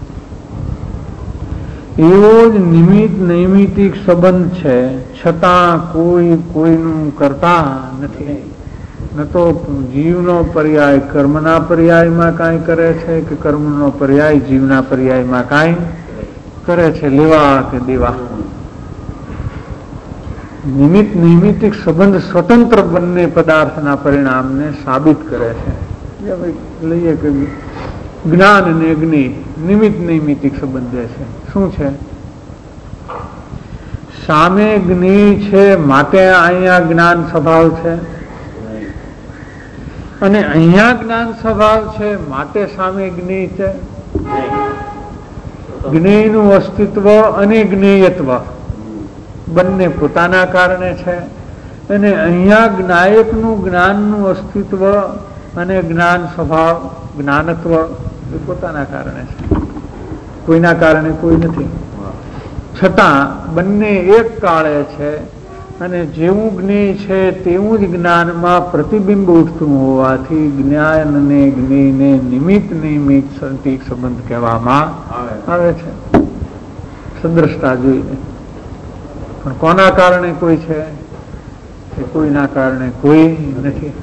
એવો જ નિમિત્ત નૈમિતિક સંબંધ છે, છતાં કોઈ કોઈનું કરતા નથી. ન તો જીવનો પર્યાય કર્મના પર્યાયમાં કાંઈ કરે છે કે કર્મનો પર્યાય જીવના પર્યાયમાં કાંઈ કરે છે, લેવા કે દેવા. નિમિત્ત નૈમિતિક સંબંધ સ્વતંત્ર બંને પદાર્થના પરિણામને સાબિત કરે છે. લઈએ કે જ્ઞાન અને અગ્નિ નિમિત્ત નૈમિતિક સંબંધ છે. શું છે? સામે જ્ઞ છે માટે અહીંયા જ્ઞાન સ્વભાવ છે, અને અહીંયા જ્ઞાન સ્વભાવ છે માટે સામે જ્ઞ છે. જ્ઞેયનું અસ્તિત્વ અને જ્ઞેયત્વ બંને પોતાના કારણે છે, અને અહીંયા જ્ઞાયકનું જ્ઞાનનું અસ્તિત્વ અને જ્ઞાન સ્વભાવ જ્ઞાનત્વ એ પોતાના કારણે છે, કોઈના કારણે કોઈ નથી. છતાં બંને એક કાળે છે, અને જેવું જ્ઞેય છે તેવું જ જ્ઞાનમાં પ્રતિબિંબ ઉઠતું હોવાથી જ્ઞાન અને જ્ઞેયને નિમિત્ત નૈમિતિક સંબંધ કહેવામાં આવે છે, સદ્રષ્ટા જોઈને. પણ કોના કારણે કોઈ છે? એ કોઈના કારણે કોઈ નથી.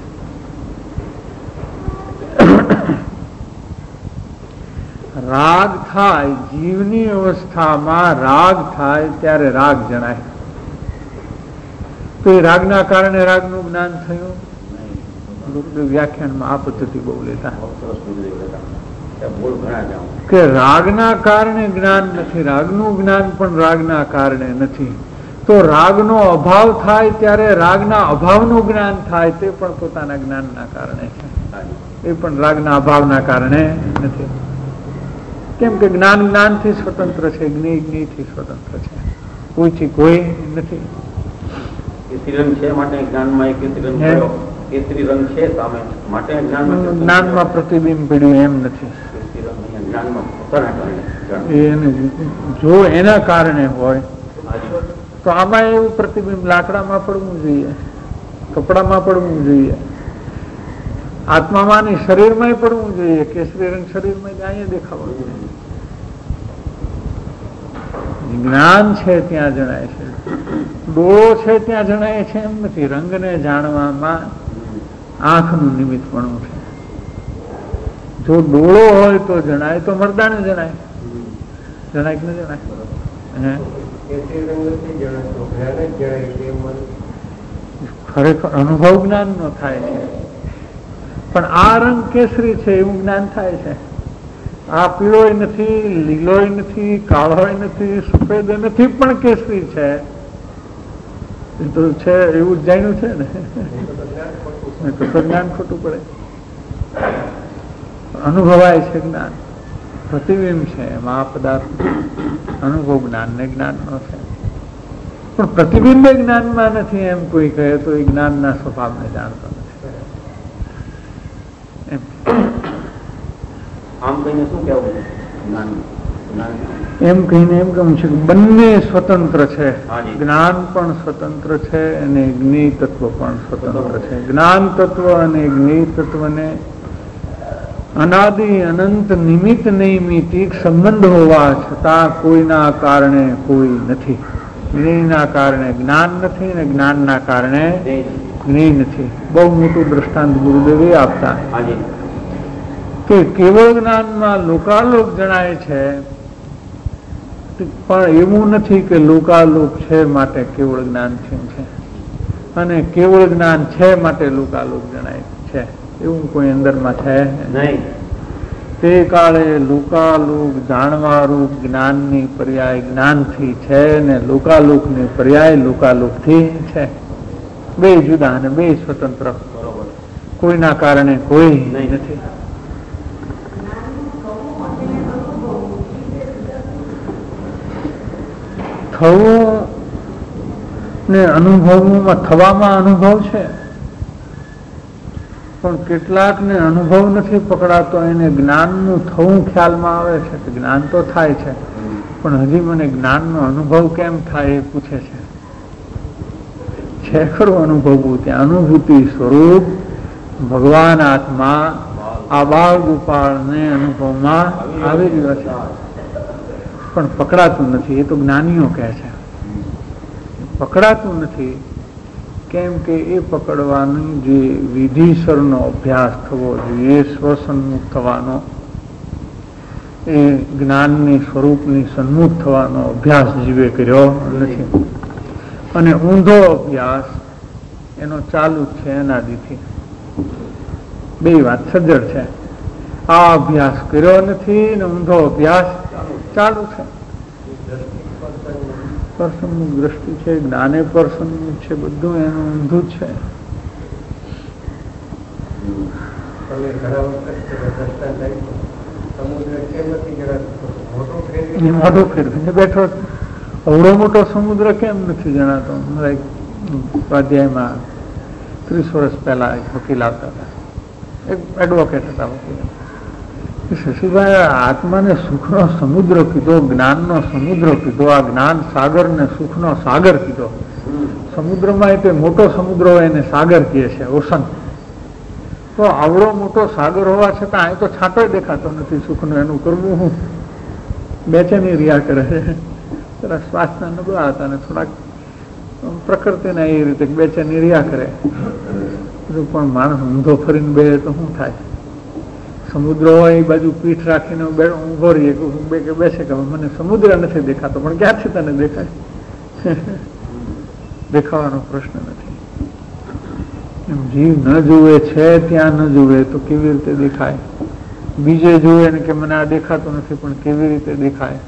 રાગ થાય, જીવની અવસ્થામાં રાગ થાય ત્યારે રાગ જણાય. તો એ રાગના કારણે રાગનું જ્ઞાન થયું. વ્યાખ્યાનમાં આ પદ્ધતિ બહુ લેતા કે રાગના કારણે જ્ઞાન નથી, રાગનું જ્ઞાન પણ રાગના કારણે નથી. તો રાગનો અભાવ થાય ત્યારે રાગના અભાવનું જ્ઞાન થાય, તે પણ પોતાના જ્ઞાનના કારણે છે, એ પણ રાગના અભાવના કારણે નથી. કેમ કે જ્ઞાન જ્ઞાનથી સ્વતંત્ર છે, જ્ઞેય જ્ઞેયથી સ્વતંત્ર છે, કોઈથી કોઈ નથી. જ્ઞાનમાં પ્રતિબિંબ પડ્યું એમ નથી. જો એના કારણે હોય તો આમાં એવું પ્રતિબિંબ લાકડામાં પડવું જોઈએ, કપડામાં પડવું જોઈએ, આત્મામાં નહીં શરીરમાં પડવું જોઈએ. કેસરી રંગ શરીરમાં અહીંયા દેખાવો જોઈએ. જ્ઞાન છે ત્યાં જણાય છે, ડોળો છે ત્યાં જણાય છે એમ નથી. રંગને જાણવામાં આંખનું નિમિત્તપણું છે. જો ડોળો હોય તો જણાય, તો મરદાને જણાય. જણાય કે ન જણાય? ખરેખર અનુભવ જ્ઞાન નો થાય છે. પણ આ રંગ કેસરી છે એવું જ્ઞાન થાય છે. આ પીળોય નથી, લીલોય નથી, કાળોય નથી, સફેદ નથી, પણ કેસરી છે. એ તો છે એવું જ જાણ્યું છે ને, તો જ્ઞાન ખોટું પડે. અનુભવાય છે જ્ઞાન, પ્રતિબિંબ છે એમાં. આ પદાર્થ અનુભવ જ્ઞાન ને જ્ઞાન નો છે, પણ પ્રતિબિંબ જ્ઞાનમાં નથી એમ કોઈ કહે તો એ જ્ઞાનના સ્વભાવને જાણતો નથી. એમ કહીને એમ કહું છું કે બંને સ્વતંત્ર છે. જ્ઞાન પણ સ્વતંત્ર છે અને જ્ઞેય તત્વ પણ સ્વતંત્ર છે. જ્ઞાન તત્વ અને જ્ઞેય તત્વને અનાદિ અનંત નિમિત્ત નૈમિતિક સંબંધ હોવા છતાં કોઈના કારણે કોઈ નથી. જ્ઞેયના કારણે જ્ઞાન નથી અને જ્ઞાનના કારણે જ્ઞેય નથી. બહુ મોટું દ્રષ્ટાંત ગુરુદેવે આપતા કે કેવળ જ્ઞાનમાં લોકાલોક જણાય છે, પણ એવું નથી કે લોકાલોક છે માટે કેવળ જ્ઞાન છે, અને કેવળ જ્ઞાન છે માટે લોકાલોક જણાય છે, એવું કોઈ અંદરમાં છે નહીં. તે કાળે લોકાલોક જાણવારૂપ જ્ઞાનની પર્યાય જ્ઞાનથી છે, ને લોકાલોકની પર્યાય લોકાલોકથી છે. બે જુદા અને બે સ્વતંત્ર, કોઈના કારણે કોઈ નથી. થવું ને અનુભવમાં થવામાં અનુભવ છે, પણ કેટલાકને અનુભવ નથી પકડાતો, એને જ્ઞાનનું થવું ખ્યાલમાં આવે છે કે જ્ઞાન તો થાય છે, પણ હજી મને જ્ઞાનનો અનુભવ કેમ થાય એ પૂછે છે ખરું અનુભવવું. ત્યાં અનુભૂતિ સ્વરૂપ ભગવાન આત્મા આ બાળ ગોપાળને અનુભવમાં આવી રહ્યો છે, પણ પકડાતું નથી. એ તો જ્ઞાનીઓ કહે છે પકડાતું નથી. કેમ કે એ પકડવાની જે વિધિસરનો અભ્યાસ થવો જોઈએ, સ્વસન્મુખ થવાનો, એ જ્ઞાનની સ્વરૂપની સન્મુખ થવાનો અભ્યાસ જીવે કર્યો નથી. અને ઊંધો અભ્યાસ એનો ચાલુ જ છે અનાદિથી. બે વાત સજ્જડ છે. આ અભ્યાસ કર્યો નથી ને ઊંધો અભ્યાસ ચાલુ છે. પર્સનની દ્રષ્ટિ છે, જ્ઞાને પર્સનનું છે, બધું એનું ઊંધું છે. મોટો ફેરવીને બેઠો. અવડો મોટો સમુદ્ર કેમ નથી જણાતો? સ્વાધ્યાયમાં 30 વર્ષ પહેલા એક વકીલ આવતા હતા, એક એડવોકેટ હતા વકીલ. શશીભાઈ, આત્માને સુખનો સમુદ્ર કીધો, જ્ઞાનનો સમુદ્ર કીધો, આ જ્ઞાન સાગર ને સુખનો સાગર કીધો. સમુદ્રમાં એ મોટો સમુદ્ર હોય એને સાગર કહે છે, ઓશન. તો આવડો મોટો સાગર હોવા છતાં અહીં તો છાંટો દેખાતો નથી સુખનો. એનું કરવું હું? બેચેની રહ્યા કરે છે. જરા શ્વાસના નબળા હતા ને થોડાક પ્રકૃતિના એ રીતે બેચેની રહ્યા કરે. પણ માણસ ઊંધો ફરીને બે તો શું થાય? સમુદ્ર હોય એ બાજુ પીઠ રાખીને ઊભો રહીએ કે બેસે કે મને સમુદ્ર નથી દેખાતો, પણ ક્યાંથી તને દેખાય? દેખાવાનો પ્રશ્ન નથી. એમ જીવ ન જુએ છે ત્યાં ન જુએ તો કેવી રીતે દેખાય? બીજે જુએ ને કે મને આ દેખાતું નથી, પણ કેવી રીતે દેખાય?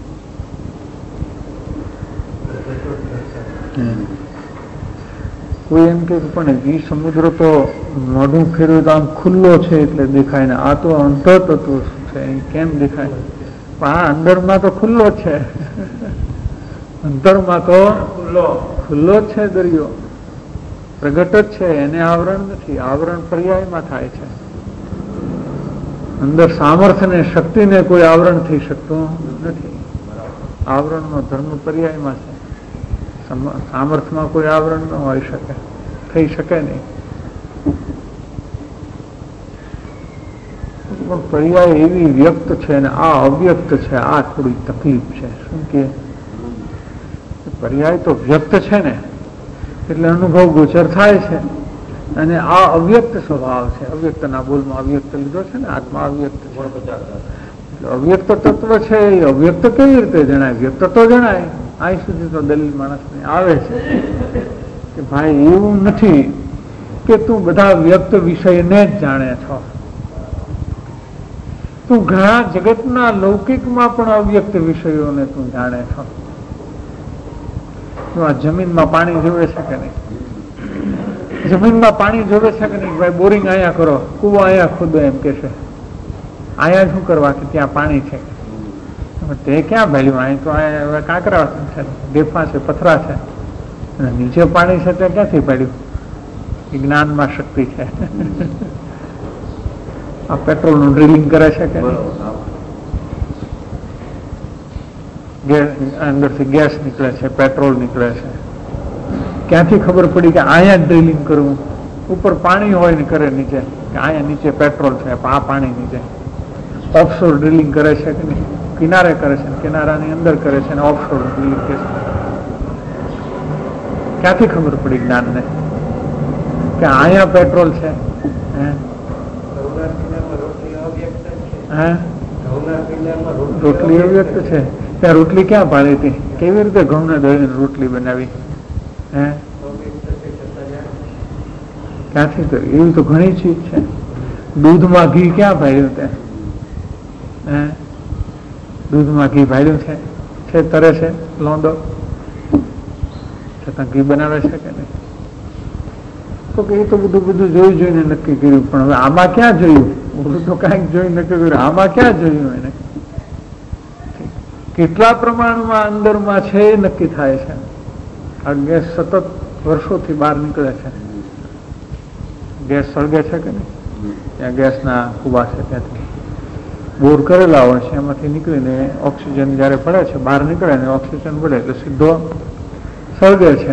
કોઈ એમ કે પણ એ સમુદ્ર તો મોઢું ફેરવ્યું તો આમ ખુલ્લો છે એટલે દેખાય ને, આ તો અંતર તત્વ છે કેમ દેખાય? પણ આ અંદરમાં તો ખુલ્લો છે, અંતરમાં તો ખુલ્લો જ છે દરિયો, પ્રગટ જ છે, એને આવરણ નથી. આવરણ પર્યાયમાં થાય છે. અંદર સામર્થ્ય ને શક્તિને કોઈ આવરણ થઈ શકતું નથી. આવરણનો ધર્મ પર્યાયમાં છે. સામર્થ્યમાં કોઈ આવરણ ન હોઈ શકે, થઈ શકે નહીં. પણ પર્યાય એવી વ્યક્ત છે ને આ અવ્યક્ત છે, આ થોડી તકલીફ છે. શું કે પર્યાય તો વ્યક્ત છે ને એટલે અનુભવ ગોચર થાય છે, અને આ અવ્યક્ત સ્વભાવ છે. અવ્યક્તના બોલમાં અવ્યક્ત લીધો છે ને, આત્મા અવ્યક્ત છે. અવ્યક્ત તત્વ છે એ અવ્યક્ત કેવી રીતે જણાય? વ્યક્ત તો જણાય. અહીં સુધી તો દલીલ માણસને આવે છે કે ભાઈ એવું નથી કે તું બધા વ્યક્ત વિષયને જ જાણે છો, તું ઘણા જગતના લૌકિકમાં પણ અવ્યક્ત વિષયોને તું જાણે છો. આ જમીનમાં પાણી જોવે છે કે નહીં? જમીનમાં પાણી જોવે છે કે નહીં? ભાઈ બોરિંગ અહીંયા કરો, કૂવો અહીંયા ખોદો એમ કે છે. અહીંયા શું કરવા કે ત્યાં પાણી છે? તે ક્યાં ભેલ્યું? અહીં તો હવે કાંકરા છે, ડેફા છે, પથરા છે, અને નીચે પાણી છે તે ક્યાંથી પડ્યું? જ્ઞાનમાં શક્તિ છે. આ પેટ્રોલનું ડ્રિલિંગ કરે છે કે અંદરથી ગેસ નીકળે છે, પેટ્રોલ નીકળે છે. ક્યાંથી ખબર પડી કે અહીંયા ડ્રિલિંગ કરવું? ઉપર પાણી હોય ને કરે નીચે કે અહીંયા નીચે પેટ્રોલ છે, આ પાણી નીચે. ઓફશોર ડ્રિલિંગ કરે છે કે નહીં? કિનારે કરે છે, કિનારાની અંદર કરે છે, ઓફશોર ડ્રિલિંગ કરે છે. ક્યાંથી ખબર પડી જ્ઞાનને કે અહીંયા પેટ્રોલ છે? રોટલી અવ્યક્ત છે. ત્યાં રોટલી ક્યાં પાડી હતી? કેવી રીતે ઘઉંને દળીને રોટલી બનાવી? ક્યાંથી કરી? એવી તો ઘણી ચીજ છે. દૂધમાં ઘી ક્યાં ભાડ્યું? ત્યાં દૂધમાં ઘી ભાડ્યું છે, તરે છે લોંદો, છતાં ઘી બનાવે છે કે નહીં? તો કે એ તો બધું જોઈને નક્કી કર્યું, પણ હવે આમાં ક્યાં જોયું? બધું તો કાંઈક જોઈ નક્કી કર્યું, આમાં ક્યાં જોયું? એને કેટલા પ્રમાણમાં અંદરમાં છે એ નક્કી થાય છે. આ ગેસ સતત વર્ષોથી બહાર નીકળે છે. ગેસ સળગે છે કે નહીં? ત્યાં ગેસના કુબા છે, ત્યાંથી બોર કરેલા હોય છે, એમાંથી નીકળીને ઓક્સિજન જયારે પડે છે, બહાર નીકળે ને ઓક્સિજન પડે એટલે સીધો સળગે છે.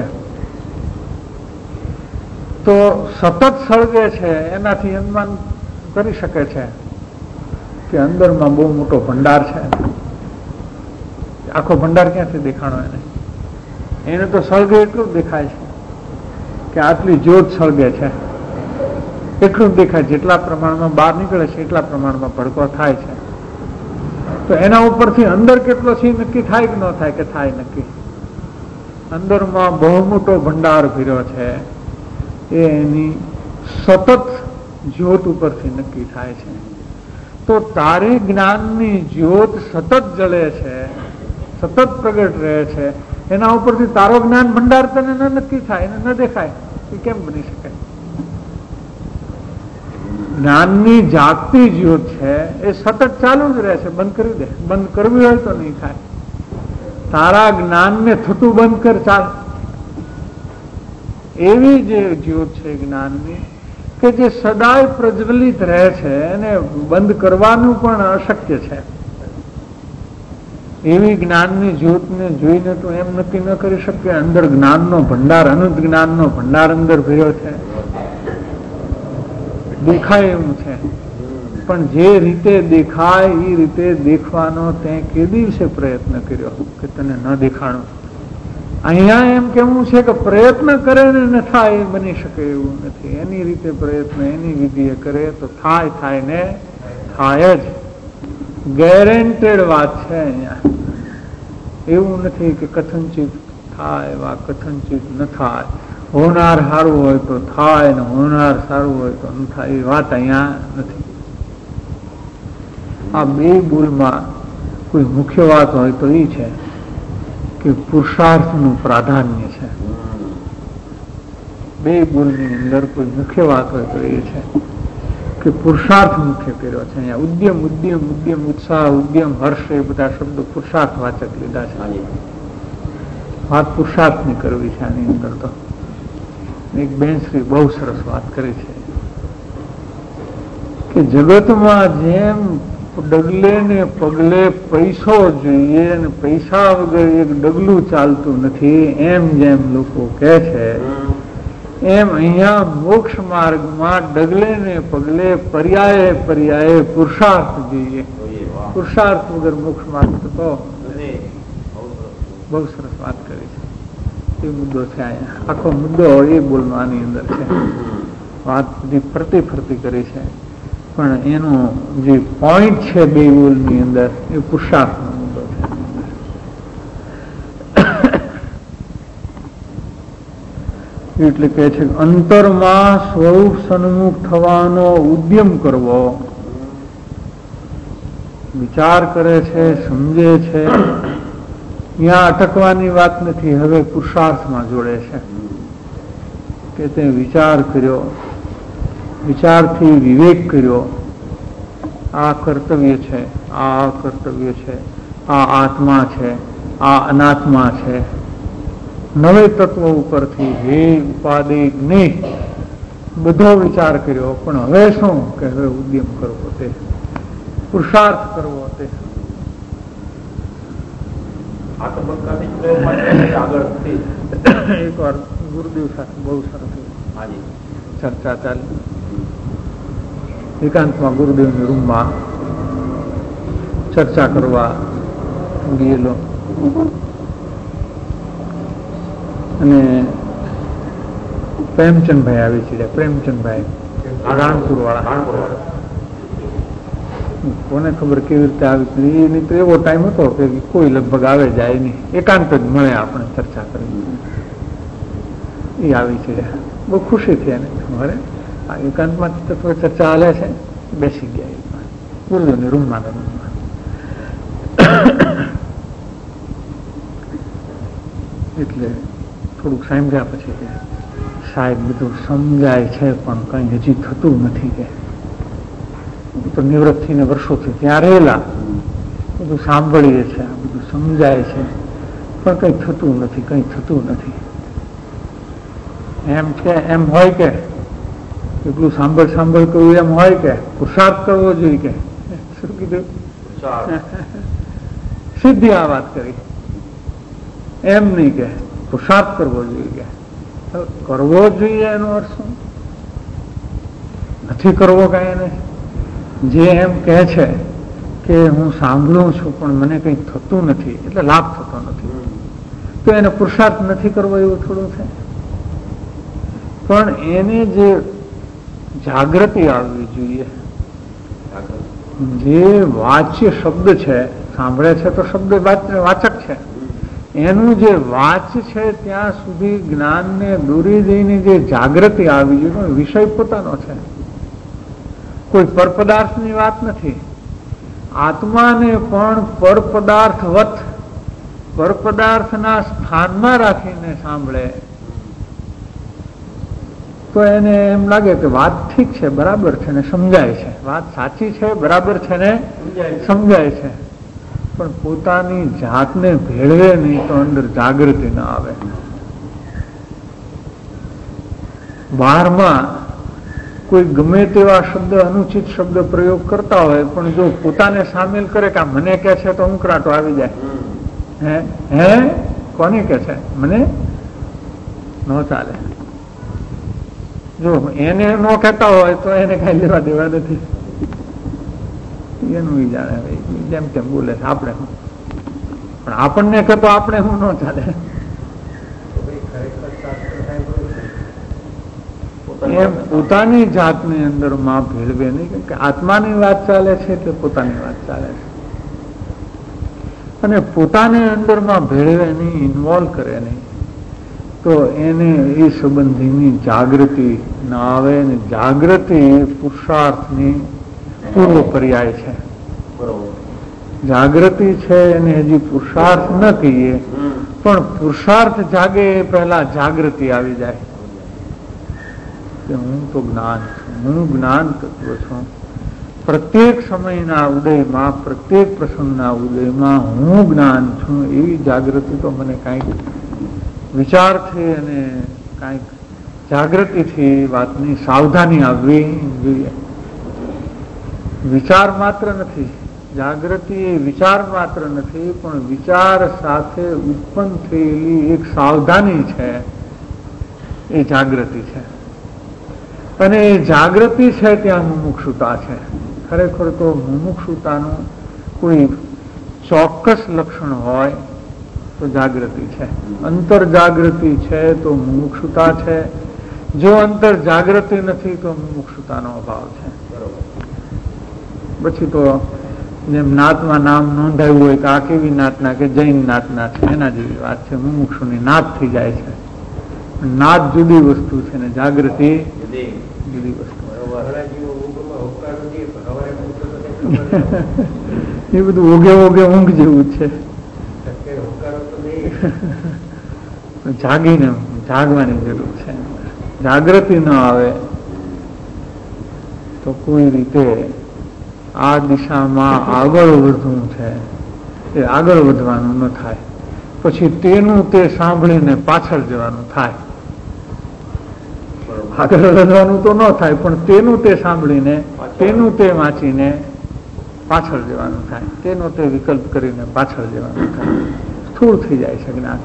તો સતત સળગે છે એનાથી અનુમાન કરી શકે છે કે અંદરમાં બહુ મોટો ભંડાર છે. આખો ભંડાર ક્યાંથી દેખાણો એને તો સળગે એટલું જ દેખાય છે કે આટલી જ્યોત સળગે છે, એટલું જ દેખાય. જેટલા પ્રમાણમાં બહાર નીકળે છે એટલા પ્રમાણમાં ભડકો થાય છે. તો એના ઉપરથી અંદર કેટલો છે નક્કી થાય કે ન થાય? કે થાય નક્કી. અંદરમાં બહુ મોટો ભંડાર ભર્યો છે એ એની સતત જ્યોત ઉપરથી નક્કી થાય છે. તો તારે જ્ઞાનની જ્યોત સતત જળે છે, સતત પ્રગટ રહે છે, એના ઉપરથી તારો જ્ઞાન ભંડાર તને ન નક્કી થાય, એને ન દેખાય, એ કેમ બની શકે? જ્ઞાનની જાગતી જ્યોત છે એ સતત ચાલુ જ રહે છે. બંધ કરી દે, બંધ કરવી હોય તો નહીં થાય. તારા જ્ઞાનને થતું બંધ કર, ચાલ. એવી જે જ્યોત છે જ્ઞાનની કે જે સદાય પ્રજ્વલિત રહે છે, એને બંધ કરવાનું પણ અશક્ય છે. એવી જ્ઞાનની જ્યોતને જોઈને તો એમ નક્કી ન કરી શકે અંદર જ્ઞાનનો ભંડાર, અનંત જ્ઞાનનો ભંડાર અંદર ભર્યો છે. દેખાય એવું છે, પણ જે રીતે દેખાય એ રીતે દેખવાનો તે કે દિવસે પ્રયત્ન કર્યો કે તને ન દેખાણો? અહીંયા એમ કેવું છે કે પ્રયત્ન કરે ને ન થાય એ બની શકે એવું નથી. એની રીતે પ્રયત્ન એની વિધિએ કરે તો થાય, થાય ને થાય જ. ગેરેન્ટેડ વાત છે અહીંયા. એવું નથી કે કથનચિત થાય, વા કથનચિત ન થાય. હોનાર સારું હોય તો થાય ને હોનાર સારું હોય તો ન થાય, એ વાત અહીંયા નથી. આ બે બોલમાં કોઈ મુખ્ય વાત હોય તો એ છે કે પુરુષાર્થનું પ્રાધાન્ય છે. બે બોલની અંદર કોઈ મુખ્ય વાત હોય તો એ છે કે પુરુષાર્થ મુખ્ય કર્યો છે. અહીંયા ઉદ્યમ, ઉદ્યમ, ઉદ્યમ, ઉત્સાહ, ઉદ્યમ, હર્ષ, એ બધા શબ્દો પુરુષાર્થ વાચક લીધા છે. વાત પુરુષાર્થની કરવી છે આની અંદર. તો એક બેનશ્રી બહુ સરસ વાત કરી છે કે જગતમાં જેમ ડગલે ને પગલે પૈસો જોઈએ ને પૈસા વગર એક ડગલું ચાલતું નથી, એમ જેમ લોકો કહે છે, એમ અહીંયા મોક્ષ માર્ગમાં ડગલે ને પગલે પર્યાયે પર્યાયે પુરુષાર્થ જોઈએ. પુરુષાર્થ વગર મોક્ષ માર્ગ તો બહુ સરસ વાત કરી છે. એ મુદ્દો છે અહીંયા. આખો મુદ્દો એ બોલવાની અંદર છે. વાત બધી ફરતી ફરતી કરી છે, પણ એનો જે પોઈન્ટ છે બે બોલની અંદર એ પુરુષાર્થનો મુદ્દો છે. એટલે કહે છે અંતરમાં સ્વરૂપ સન્મુખ થવાનો ઉદ્યમ કરવો. વિચાર કરે છે, સમજે છે, ત્યાં અટકવાની વાત નથી. હવે પુરુષાર્થમાં જોડે છે કે તે વિચાર કર્યો, વિચારથી વિવેક કર્યો, આ કર્તવ્ય છે, આ અકર્તવ્ય છે, આ આત્મા છે, આ અનાત્મા છે. નવે તત્વ ઉપરથી હે ઉપાધિ જ્ઞેય બધો વિચાર કર્યો, પણ હવે શું કે હવે ઉદ્યમ કરવો, તે પુરુષાર્થ કરવો. તે એક વાર ગુરુદેવ સાથે બહુ સરસ ચર્ચા ચાલી. એકાંતમાં ગુરુદેવની રૂમમાં ચર્ચા કરવા ગયેલો અને પ્રેમચંદભાઈ આવી છે. પ્રેમચંદભાઈ રાણપુર વાળા, કોને ખબર કેવી રીતે આવી. એની તો એવો ટાઈમ હતો કે કોઈ લગભગ આવે જાય નહીં, એકાંત જ મળે આપણે ચર્ચા કરી. એ આવી છે, બહુ ખુશી થઈ એને. મારે આ એકાંતમાં થોડી ચર્ચા હાલે છે. બેસી ગયા ગુરુદેવની રૂમમાં. એટલે થોડુંક સાંભળ્યા પછી કે સાહેબ બધું સમજાય છે પણ કઈ હજી થતું નથી. કે તો નિવૃત્ત થઈને વર્ષોથી ત્યાં રહેલા, બધું સાંભળીએ છે, બધું સમજાય છે, પણ કઈ થતું નથી, કઈ થતું નથી. એમ છે એમ હોય કે એટલું સાંભળ કરવું એમ હોય કે પુરુષાર્થ કરવો જોઈએ કે શું કીધું? સિદ્ધિ આ વાત કરી એમ નહીં કે પુરુષાર્થ કરવો જોઈએ કે કરવો જોઈએ એનો અર્થ શું? નથી કરવો કઈ એને જે એમ કહે છે કે હું સાંભળું છું પણ મને કંઈ થતું નથી એટલે લાભ થતો નથી તો એને પુરુષાર્થ નથી કરવો એવું થોડું છે. પણ એને જે જાગૃતિ આવવી જોઈએ, જે વાચ્ય શબ્દ છે, સાંભળે છે તો શબ્દ વાચક છે, એનું જે વાચ છે ત્યાં સુધી જ્ઞાનને દૂરી જઈને જે જાગૃતિ આવી જોઈએ, વિષય પોતાનો છે, કોઈ પરપદાર્થની વાત નથી. આત્માને પણ પરપદાર્થવત પરપદાર્થના સ્થાનમાં રાખીને સાંભળે તો એને એમ લાગે કે વાત ઠીક છે, બરાબર છે ને સમજાય છે, વાત સાચી છે, બરાબર છે ને સમજાય છે, પણ પોતાની જાતને ભેળવે નહીં તો અંદર જાગૃતિ ના આવે. બહારમાં કોઈ ગમે તેવા શબ્દ અનુચિત શબ્દ પ્રયોગ કરતા હોય પણ જો પોતાને સામેલ કરે કે મને કે છે તો ઉંકરાટો આવી જાય. હે કોને કે છે મને ન ચાલે. જો એને ન કહેતા હોય તો એને કઈ લેવા દેવા નથી, એનું જાણે જેમ તેમ બોલે છે, આપણે પણ આપણને કહેતો આપણે હું ન ચાલે. એમ પોતાની જાતની અંદર માં ભેળવે નહીં, કેમ કે આત્માની વાત ચાલે છે એટલે પોતાની વાત ચાલે છે, અને પોતાને અંદરમાં ભેળવે નહીં, ઇન્વોલ્વ કરે નહીં તો એને એ સંબંધીની જાગૃતિ ના આવે. અને જાગૃતિ પુરુષાર્થની પૂર્વ પર્યાય છે. જાગૃતિ છે એને હજી પુરુષાર્થ ન કહીએ, પણ પુરુષાર્થ જાગે એ પહેલા જાગૃતિ આવી જાય કે હું તો જ્ઞાન છું, હું જ્ઞાન તત્વ છું. પ્રત્યેક સમયના ઉદયમાં, પ્રત્યેક પ્રસંગના ઉદયમાં હું જ્ઞાન છું એવી જાગૃતિ તો મને કાંઈક વિચારથી અને કાંઈક જાગૃતિથી વાતની સાવધાની આવવી જોઈએ. વિચાર માત્ર નથી, જાગૃતિ એ વિચાર માત્ર નથી, પણ વિચાર સાથે ઉત્પન્ન થયેલી એક સાવધાની છે, એ જાગૃતિ છે. અને એ જાગૃતિ છે ત્યાં મુમુક્ષુતા છે. ખરેખર તો મુમુક્ષુતાનું કોઈ ચોક્કસ લક્ષણ હોય તો જાગૃતિ છે. અંતર જાગૃતિ છે તો મુમુક્ષુતા છે, જો અંતર જાગૃતિ નથી તો મુમુક્ષુતાનો અભાવ છે. પછી તો જેમ નાતમાં નામ નોંધાયું હોય કે આ કેવી નાતના કે જૈન નાતના છે એના જેવી વાત છે. મુમુક્ષુની નાત થઈ જાય છે. નાત જુદી વસ્તુ છે ને જાગૃતિ જુદી વસ્તુ. એ બધું ઓગે ઓગે ઊંઘ જેવું છે. જાગીને જાગવાની જરૂર છે. જાગૃતિ ન આવે તો કોઈ રીતે આ દિશામાં આગળ વધવું છે એ આગળ વધવાનું ન થાય. પછી તેનું તે સાંભળીને પાછળ જવાનું થાય. આગળ વધવાનું તો ન થાય પણ તેનું તે સાંભળીને, તેનું તે વાંચીને પાછળ જવાનું થાય, તેનો તે વિકલ્પ કરીને પાછળ જવાનું થાય. સ્થૂળ થઈ જાય છે જ્ઞાન.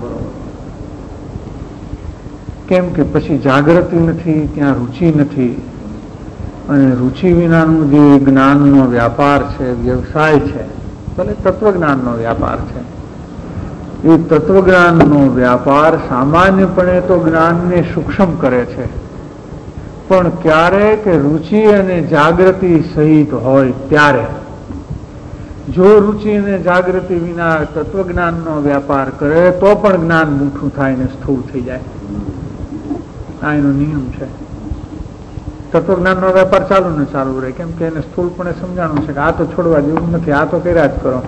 કેમ કે પછી જાગૃતિ નથી, ત્યાં રુચિ નથી. અને રુચિ વિનાનું જે જ્ઞાનનો વ્યાપાર છે, વ્યવસાય છે, ભલે તત્વજ્ઞાનનો વ્યાપાર છે, એ તત્વજ્ઞાનનો વ્યાપાર સામાન્યપણે તો જ્ઞાનને સૂક્ષ્મ કરે છે, પણ ક્યારેક રુચિ અને જાગૃતિ સહિત હોય ત્યારે. જો રુચિ અને જાગૃતિ વિના તત્વજ્ઞાનનો વ્યાપાર કરે તો પણ જ્ઞાન મૂઠું થાય ને સ્થૂળ થઈ જાય. આ એનો નિયમ છે. તત્વજ્ઞાનનો વેપાર ચાલુ ને ચાલુ રહે, કેમ કે એને સ્થૂળપણે સમજાણું છે કે આ તો છોડવા જેવું નથી, આ તો કર્યા જ કરો.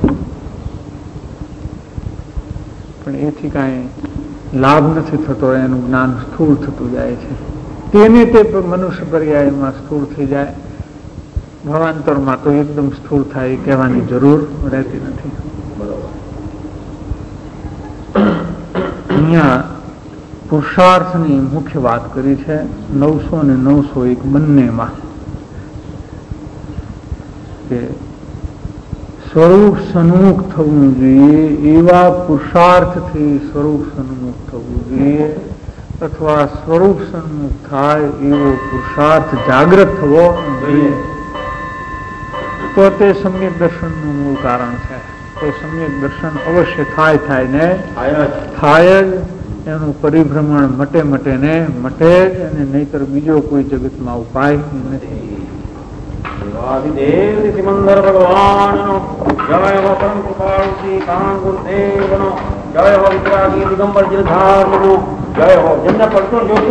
પણ એથી કાંઈ લાભ નથી થતો, એનું જ્ઞાન સ્થૂળ થતું જાય છે. તેને તે મનુષ્ય પર્યાયમાં સ્થૂળ થઈ જાય. ભાવાંતરમાં તો એકદમ સ્થૂળ થાય કહેવાની જરૂર રહેતી નથી. અહીંયા પુરુષાર્થની મુખ્ય વાત કરી છે 900 ને 901 બંનેમાં કે સ્વરૂપ સન્મુખ થવું જોઈએ, એવા પુરુષાર્થથી સ્વરૂપ સન્મુખ થવું જોઈએ, અથવા સ્વરૂપ સન્મુખ થાય એવો પુરુષાર્થ જાગૃત થવો જોઈએ. તો તે સમ્યક દર્શનનું મૂળ કારણ છે. તો સમ્યક દર્શન અવશ્ય થાય ને થાય જ. એનું પરિભ્રમણ મટે ને મટે જ, અને નહીતર બીજો કોઈ જગતમાં ઉપાય નથી. દેવ સિમંદર ભગવાનનો જય હો, પરમ કૃપાળુ શ્રી કાન ગુરુદેવનો જય હો, વિતરાગી દિગંબર જિરધારનો જય હો. જેમને પડતો